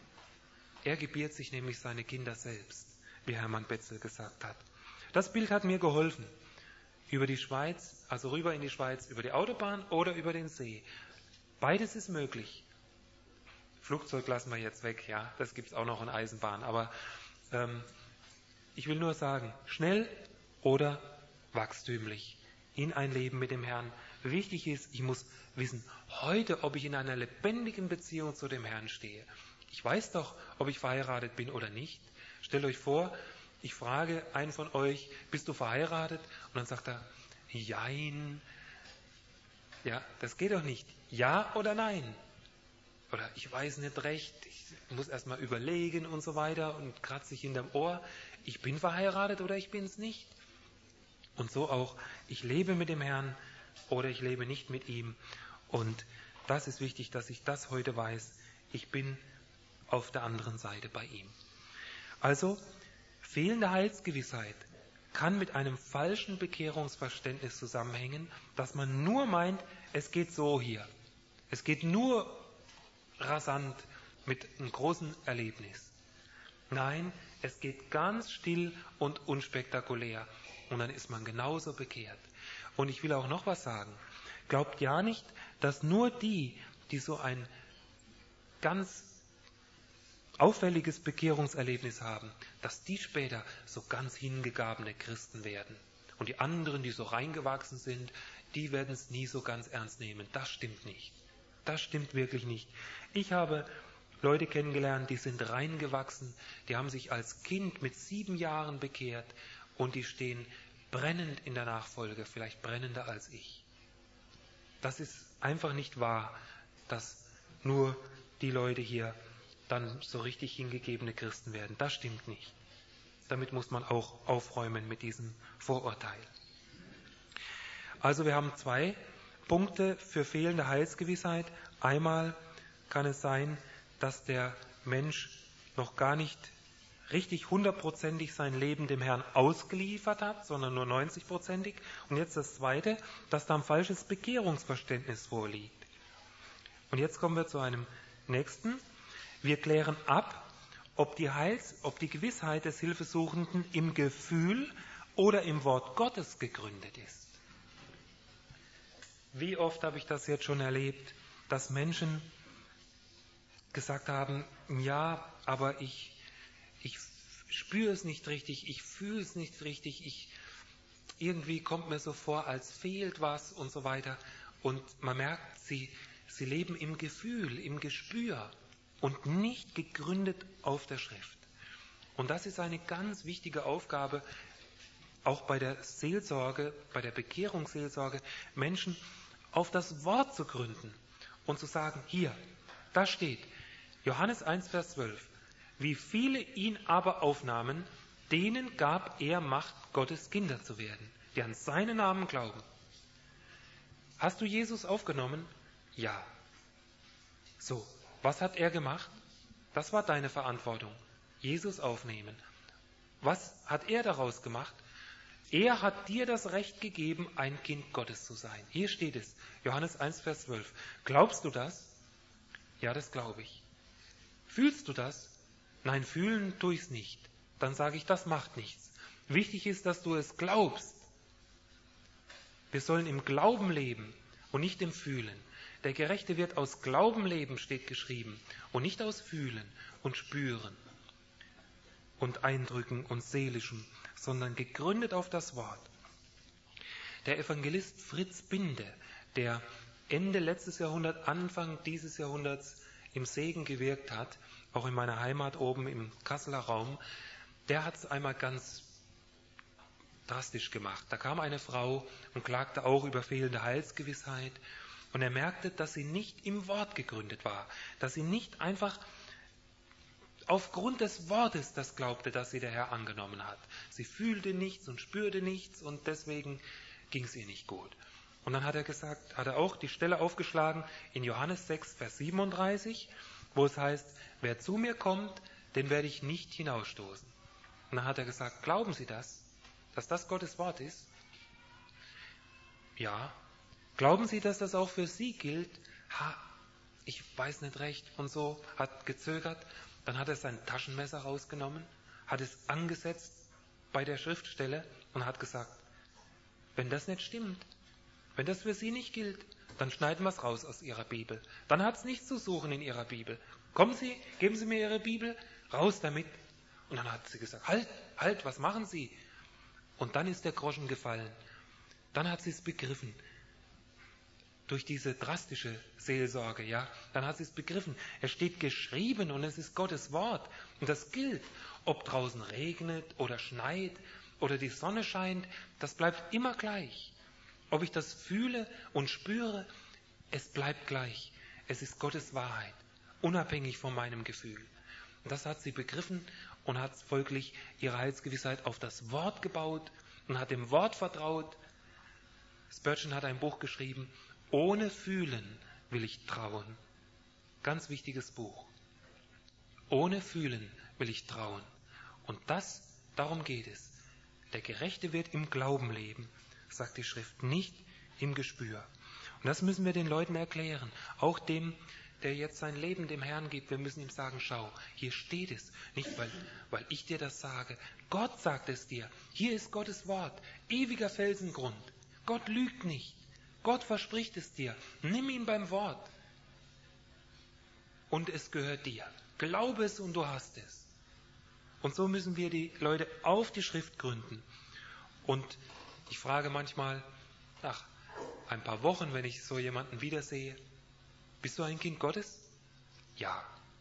Er gebiert sich nämlich seine Kinder selbst, wie Hermann Betzel gesagt hat. Das Bild hat mir geholfen. Über die Schweiz, also rüber in die Schweiz, über die Autobahn oder über den See. Beides ist möglich. Flugzeug lassen wir jetzt weg, ja, das gibt es auch noch in Eisenbahn. Aber ähm, ich will nur sagen, schnell oder wachstümlich in ein Leben mit dem Herrn. Wichtig ist, ich muss wissen, heute, ob ich in einer lebendigen Beziehung zu dem Herrn stehe. Ich weiß doch, ob ich verheiratet bin oder nicht. Stellt euch vor, ich frage einen von euch, bist du verheiratet? Und dann sagt er, jein. Ja, das geht doch nicht. Ja oder nein? Oder ich weiß nicht recht, ich muss erst mal überlegen und so weiter und kratze sich hinterm Ohr. Ich bin verheiratet oder ich bin es nicht. Und so auch, ich lebe mit dem Herrn oder ich lebe nicht mit ihm. Und das ist wichtig, dass ich das heute weiß. Ich bin auf der anderen Seite bei ihm. Also, fehlende Heilsgewissheit kann mit einem falschen Bekehrungsverständnis zusammenhängen, dass man nur meint, es geht so hier. Es geht nur rasant mit einem großen Erlebnis. Nein, es geht ganz still und unspektakulär. Und dann ist man genauso bekehrt. Und ich will auch noch was sagen. Glaubt ja nicht, dass nur die, die so ein ganz auffälliges Bekehrungserlebnis haben, dass die später so ganz hingegebene Christen werden. Und die anderen, die so reingewachsen sind, die werden es nie so ganz ernst nehmen. Das stimmt nicht. Das stimmt wirklich nicht. Ich habe Leute kennengelernt, die sind reingewachsen, die haben sich als Kind mit sieben Jahren bekehrt und die stehen brennend in der Nachfolge, vielleicht brennender als ich. Das ist einfach nicht wahr, dass nur die Leute hier dann so richtig hingegebene Christen werden. Das stimmt nicht. Damit muss man auch aufräumen mit diesem Vorurteil. Also wir haben zwei Punkte für fehlende Heilsgewissheit. Einmal kann es sein, dass der Mensch noch gar nicht richtig hundertprozentig sein Leben dem Herrn ausgeliefert hat, sondern nur neunzigprozentig. Und jetzt das Zweite, dass da ein falsches Bekehrungsverständnis vorliegt. Und jetzt kommen wir zu einem nächsten. Wir klären ab, ob die Heils, ob die Gewissheit des Hilfesuchenden im Gefühl oder im Wort Gottes gegründet ist. Wie oft habe ich das jetzt schon erlebt, dass Menschen gesagt haben, ja, aber ich, ich spüre es nicht richtig, ich fühle es nicht richtig, ich, irgendwie kommt mir so vor, als fehlt was und so weiter. Und man merkt, sie, sie leben im Gefühl, im Gespür und nicht gegründet auf der Schrift. Und das ist eine ganz wichtige Aufgabe, auch bei der Seelsorge, bei der Bekehrungsseelsorge, Menschen auf das Wort zu gründen und zu sagen, hier, da steht, Johannes eins, Vers zwölf, wie viele ihn aber aufnahmen, denen gab er Macht, Gottes Kinder zu werden, die an seinen Namen glauben. Hast du Jesus aufgenommen? Ja. So, was hat er gemacht? Das war deine Verantwortung. Jesus aufnehmen. Was hat er daraus gemacht? Er hat dir das Recht gegeben, ein Kind Gottes zu sein. Hier steht es, Johannes eins, Vers zwölf. Glaubst du das? Ja, das glaube ich. Fühlst du das? Nein, fühlen tue ich es nicht. Dann sage ich, das macht nichts. Wichtig ist, dass du es glaubst. Wir sollen im Glauben leben und nicht im Fühlen. Der Gerechte wird aus Glauben leben, steht geschrieben, und nicht aus Fühlen und Spüren und Eindrücken und Seelischem, sondern gegründet auf das Wort. Der Evangelist Fritz Binde, der Ende letztes Jahrhundert, Anfang dieses Jahrhunderts im Segen gewirkt hat, auch in meiner Heimat oben im Kasseler Raum, der hat es einmal ganz drastisch gemacht. Da kam eine Frau und klagte auch über fehlende Heilsgewissheit und er merkte, dass sie nicht im Wort gegründet war, dass sie nicht einfach aufgrund des Wortes das glaubte, dass sie der Herr angenommen hat. Sie fühlte nichts und spürte nichts und deswegen ging es ihr nicht gut. Und dann hat er gesagt, hat er auch die Stelle aufgeschlagen in Johannes sechs, Vers siebenunddreißig, wo es heißt, wer zu mir kommt, den werde ich nicht hinausstoßen. Und dann hat er gesagt, glauben Sie das, dass das Gottes Wort ist? Ja. Glauben Sie, dass das auch für Sie gilt? Ha, ich weiß nicht recht und so, hat gezögert. Dann hat er sein Taschenmesser rausgenommen, hat es angesetzt bei der Schriftstelle und hat gesagt, wenn das nicht stimmt, wenn das für Sie nicht gilt, dann schneiden wir es raus aus Ihrer Bibel. Dann hat es nichts zu suchen in Ihrer Bibel. Kommen Sie, geben Sie mir Ihre Bibel, raus damit. Und dann hat sie gesagt, halt, halt, was machen Sie? Und dann ist der Groschen gefallen. Dann hat sie es begriffen. Durch diese drastische Seelsorge, ja, dann hat sie es begriffen. Es steht geschrieben und es ist Gottes Wort. Und das gilt, ob draußen regnet oder schneit oder die Sonne scheint, das bleibt immer gleich. Ob ich das fühle und spüre, es bleibt gleich. Es ist Gottes Wahrheit, unabhängig von meinem Gefühl. Und das hat sie begriffen und hat folglich ihre Heilsgewissheit auf das Wort gebaut und hat dem Wort vertraut. Spurgeon hat ein Buch geschrieben, ohne Fühlen will ich trauen. Ganz wichtiges Buch. Ohne Fühlen will ich trauen. Und das, darum geht es. Der Gerechte wird im Glauben leben, sagt die Schrift, nicht im Gespür. Und das müssen wir den Leuten erklären, auch dem, der jetzt sein Leben dem Herrn gibt. Wir müssen ihm sagen, schau, hier steht es, nicht weil, weil ich dir das sage. Gott sagt es dir. Hier ist Gottes Wort, ewiger Felsengrund. Gott lügt nicht. Gott verspricht es dir. Nimm ihn beim Wort. Und es gehört dir. Glaube es und du hast es. Und so müssen wir die Leute auf die Schrift gründen. Und ich frage manchmal, nach ein paar Wochen, wenn ich so jemanden wiedersehe, bist du ein Kind Gottes? Ja.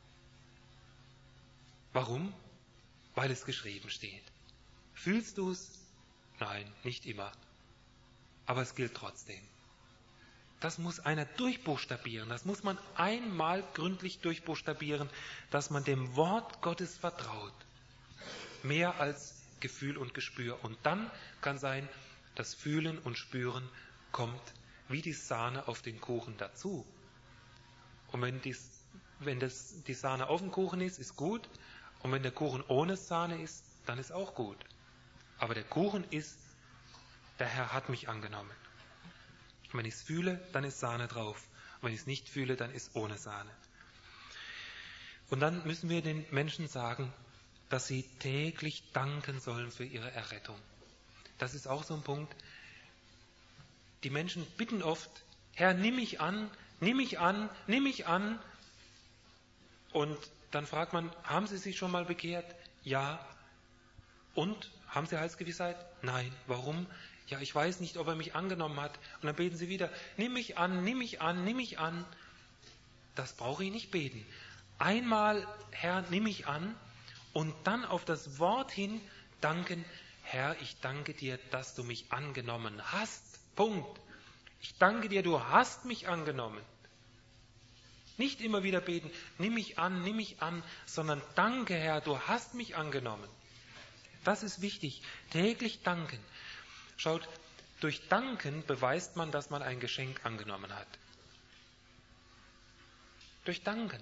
Warum? Weil es geschrieben steht. Fühlst du es? Nein, nicht immer. Aber es gilt trotzdem. Das muss einer durchbuchstabieren. Das muss man einmal gründlich durchbuchstabieren, dass man dem Wort Gottes vertraut. Mehr als Gefühl und Gespür. Und dann kann sein, das Fühlen und Spüren kommt wie die Sahne auf den Kuchen dazu. Und wenn, dies, wenn das, die Sahne auf dem Kuchen ist, ist gut. Und wenn der Kuchen ohne Sahne ist, dann ist auch gut. Aber der Kuchen ist, der Herr hat mich angenommen. Und wenn ich es fühle, dann ist Sahne drauf. Und wenn ich es nicht fühle, dann ist ohne Sahne. Und dann müssen wir den Menschen sagen, dass sie täglich danken sollen für ihre Errettung. Das ist auch so ein Punkt. Die Menschen bitten oft, Herr, nimm mich an, nimm mich an, nimm mich an. Und dann fragt man, haben Sie sich schon mal bekehrt? Ja. Und? Haben Sie Heilsgewissheit? Nein. Warum? Ja, ich weiß nicht, ob er mich angenommen hat. Und dann beten Sie wieder, nimm mich an, nimm mich an, nimm mich an. Das brauche ich nicht beten. Einmal, Herr, nimm mich an und dann auf das Wort hin danken, Herr, ich danke dir, dass du mich angenommen hast. Punkt. Ich danke dir, du hast mich angenommen. Nicht immer wieder beten, nimm mich an, nimm mich an, sondern danke, Herr, du hast mich angenommen. Das ist wichtig. Täglich danken. Schaut, durch Danken beweist man, dass man ein Geschenk angenommen hat. Durch Danken.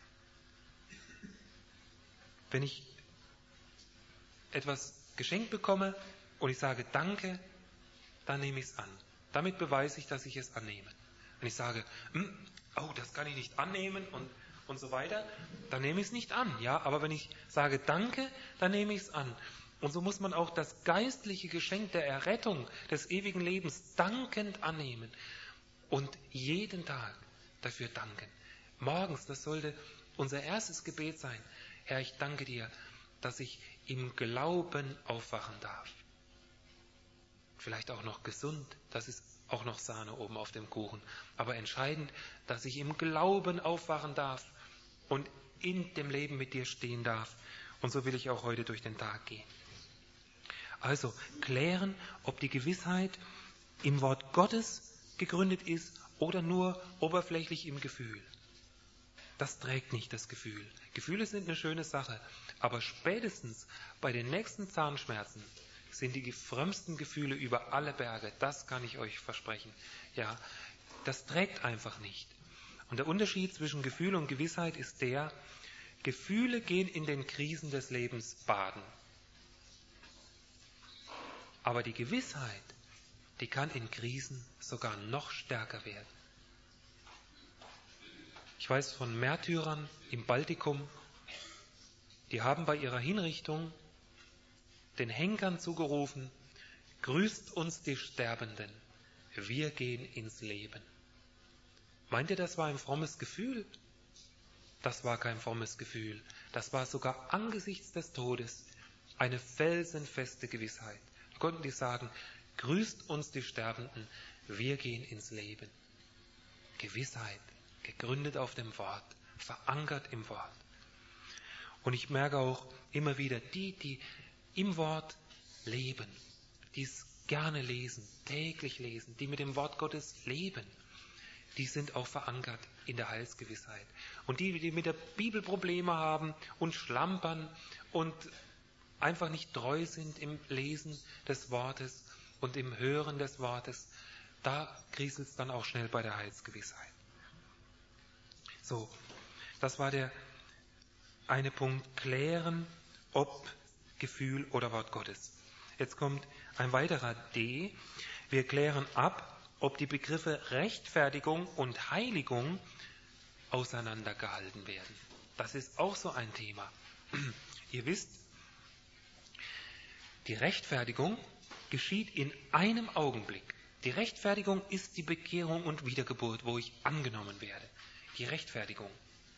Wenn ich etwas geschenkt bekomme und ich sage Danke, dann nehme ich es an. Damit beweise ich, dass ich es annehme. Wenn ich sage, oh, das kann ich nicht annehmen und, und so weiter, dann nehme ich es nicht an. Ja, aber wenn ich sage Danke, dann nehme ich es an. Und so muss man auch das geistliche Geschenk der Errettung des ewigen Lebens dankend annehmen und jeden Tag dafür danken. Morgens, das sollte unser erstes Gebet sein. Herr, ich danke dir, dass ich im Glauben aufwachen darf. Vielleicht auch noch gesund, das ist auch noch Sahne oben auf dem Kuchen. Aber entscheidend, dass ich im Glauben aufwachen darf und in dem Leben mit dir stehen darf. Und so will ich auch heute durch den Tag gehen. Also klären, ob die Gewissheit im Wort Gottes gegründet ist oder nur oberflächlich im Gefühl. Das trägt nicht das Gefühl. Gefühle sind eine schöne Sache, aber spätestens bei den nächsten Zahnschmerzen sind die frömmsten Gefühle über alle Berge. Das kann ich euch versprechen. Ja, das trägt einfach nicht. Und der Unterschied zwischen Gefühl und Gewissheit ist der, Gefühle gehen in den Krisen des Lebens baden. Aber die Gewissheit, die kann in Krisen sogar noch stärker werden. Ich weiß von Märtyrern im Baltikum, die haben bei ihrer Hinrichtung den Henkern zugerufen, grüßt uns die Sterbenden, wir gehen ins Leben. Meint ihr, das war ein frommes Gefühl? Das war kein frommes Gefühl. Das war sogar angesichts des Todes eine felsenfeste Gewissheit. Da konnten die sagen, grüßt uns die Sterbenden, wir gehen ins Leben. Gewissheit, gegründet auf dem Wort, verankert im Wort. Und ich merke auch immer wieder, die, die im Wort leben, die es gerne lesen, täglich lesen, die mit dem Wort Gottes leben, die sind auch verankert in der Heilsgewissheit. Und die, die mit der Bibel Probleme haben und schlampern und einfach nicht treu sind im Lesen des Wortes und im Hören des Wortes, da kriselt es dann auch schnell bei der Heilsgewissheit. So, das war der eine Punkt, klären, ob Gefühl oder Wort Gottes. Jetzt kommt ein weiterer D. Wir klären ab, ob die Begriffe Rechtfertigung und Heiligung auseinandergehalten werden. Das ist auch so ein Thema. Ihr wisst, die Rechtfertigung geschieht in einem Augenblick. Die Rechtfertigung ist die Bekehrung und Wiedergeburt, wo ich angenommen werde. Die Rechtfertigung.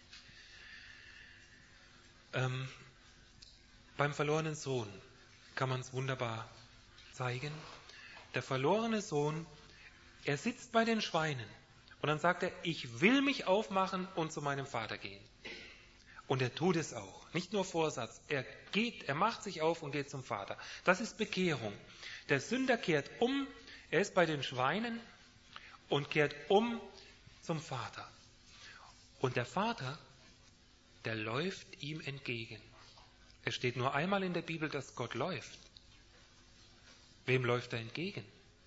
Ähm, beim verlorenen Sohn kann man es wunderbar zeigen. Der verlorene Sohn, er sitzt bei den Schweinen und dann sagt er, ich will mich aufmachen und zu meinem Vater gehen. Und er tut es auch. Nicht nur Vorsatz, er geht, er macht sich auf und geht zum Vater. Das ist Bekehrung. Der Sünder kehrt um, er ist bei den Schweinen und kehrt um zum Vater. Und der Vater, der läuft ihm entgegen. Es steht nur einmal in der Bibel, dass Gott läuft. Wem läuft er entgegen?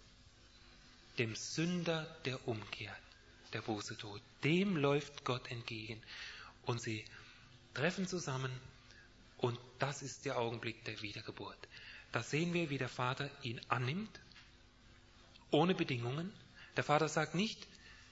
Dem Sünder, der umkehrt, der Buße tut. Dem läuft Gott entgegen. Und sie treffen zusammen und das ist der Augenblick der Wiedergeburt. Da sehen wir, wie der Vater ihn annimmt, ohne Bedingungen. Der Vater sagt nicht,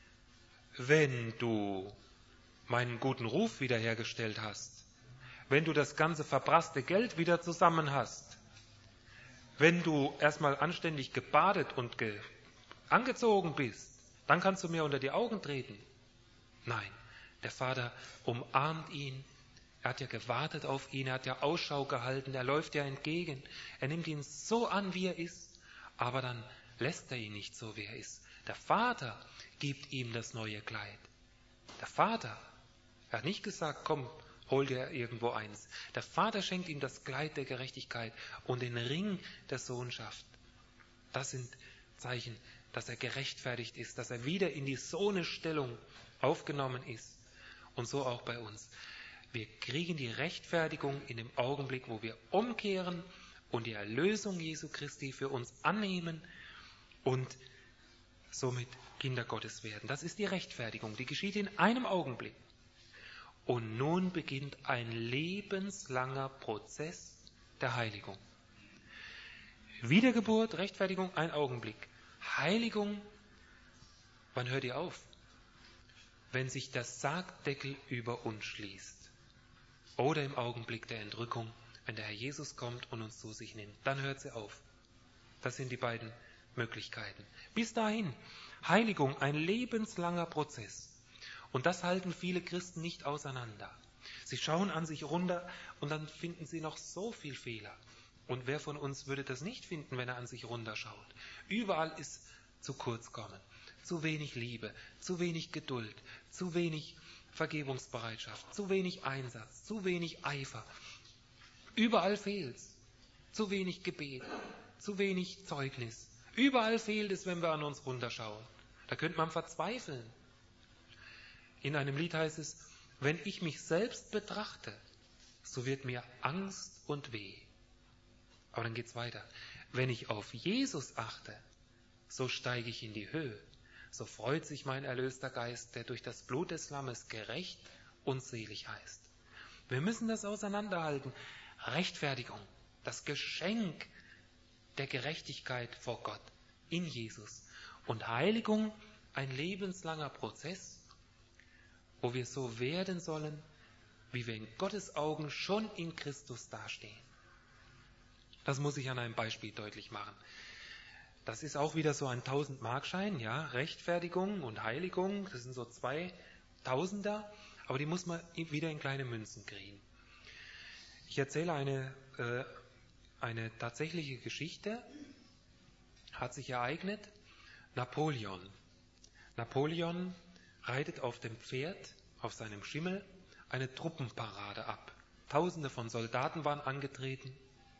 wenn du meinen guten Ruf wiederhergestellt hast, wenn du das ganze verprasste Geld wieder zusammen hast, wenn du erstmal anständig gebadet und ge- angezogen bist, dann kannst du mir unter die Augen treten. Nein, der Vater umarmt ihn. Er hat ja gewartet auf ihn, er hat ja Ausschau gehalten, er läuft ja entgegen. Er nimmt ihn so an, wie er ist, aber dann lässt er ihn nicht so, wie er ist. Der Vater gibt ihm das neue Kleid. Der Vater, er hat nicht gesagt, komm, hol dir irgendwo eins. Der Vater schenkt ihm das Kleid der Gerechtigkeit und den Ring der Sohnschaft. Das sind Zeichen, dass er gerechtfertigt ist, dass er wieder in die Sohnesstellung aufgenommen ist. Und so auch bei uns. Wir kriegen die Rechtfertigung in dem Augenblick, wo wir umkehren und die Erlösung Jesu Christi für uns annehmen und somit Kinder Gottes werden. Das ist die Rechtfertigung, die geschieht in einem Augenblick. Und nun beginnt ein lebenslanger Prozess der Heiligung. Wiedergeburt, Rechtfertigung, ein Augenblick. Heiligung, wann hört ihr auf? Wenn sich der Sargdeckel über uns schließt. Oder im Augenblick der Entrückung, wenn der Herr Jesus kommt und uns zu sich nimmt. Dann hört sie auf. Das sind die beiden Möglichkeiten. Bis dahin, Heiligung, ein lebenslanger Prozess. Und das halten viele Christen nicht auseinander. Sie schauen an sich runter und dann finden sie noch so viel Fehler. Und wer von uns würde das nicht finden, wenn er an sich runterschaut? Überall ist zu kurz kommen. Zu wenig Liebe, zu wenig Geduld, zu wenig Vergebungsbereitschaft, zu wenig Einsatz, zu wenig Eifer. Überall fehlt's. Zu wenig Gebet, zu wenig Zeugnis. Überall fehlt es, wenn wir an uns runterschauen. Da könnte man verzweifeln. In einem Lied heißt es, wenn ich mich selbst betrachte, so wird mir Angst und weh. Aber dann geht's weiter. Wenn ich auf Jesus achte, so steige ich in die Höhe. So freut sich mein erlöster Geist, der durch das Blut des Lammes gerecht und selig heißt. Wir müssen das auseinanderhalten. Rechtfertigung, das Geschenk der Gerechtigkeit vor Gott in Jesus. Und Heiligung, ein lebenslanger Prozess, wo wir so werden sollen, wie wir in Gottes Augen schon in Christus dastehen. Das muss ich an einem Beispiel deutlich machen. Das ist auch wieder so ein tausend-Mark-Schein, ja, Rechtfertigung und Heiligung, das sind so zwei Tausender, aber die muss man wieder in kleine Münzen kriegen. Ich erzähle eine, äh, eine tatsächliche Geschichte, hat sich ereignet, Napoleon. Napoleon reitet auf dem Pferd, auf seinem Schimmel, eine Truppenparade ab. Tausende von Soldaten waren angetreten.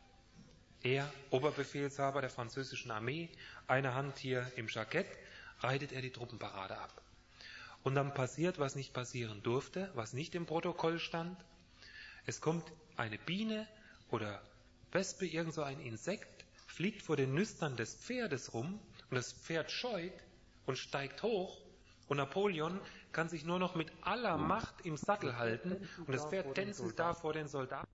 Er, Oberbefehlshaber der französischen Armee, eine Hand hier im Jackett, reitet er die Truppenparade ab. Und dann passiert, was nicht passieren durfte, was nicht im Protokoll stand. Es kommt eine Biene oder Wespe, irgend so ein Insekt, fliegt vor den Nüstern des Pferdes rum und das Pferd scheut und steigt hoch und Napoleon kann sich nur noch mit aller Macht im Sattel halten und das Pferd tänzelt da vor den Soldaten.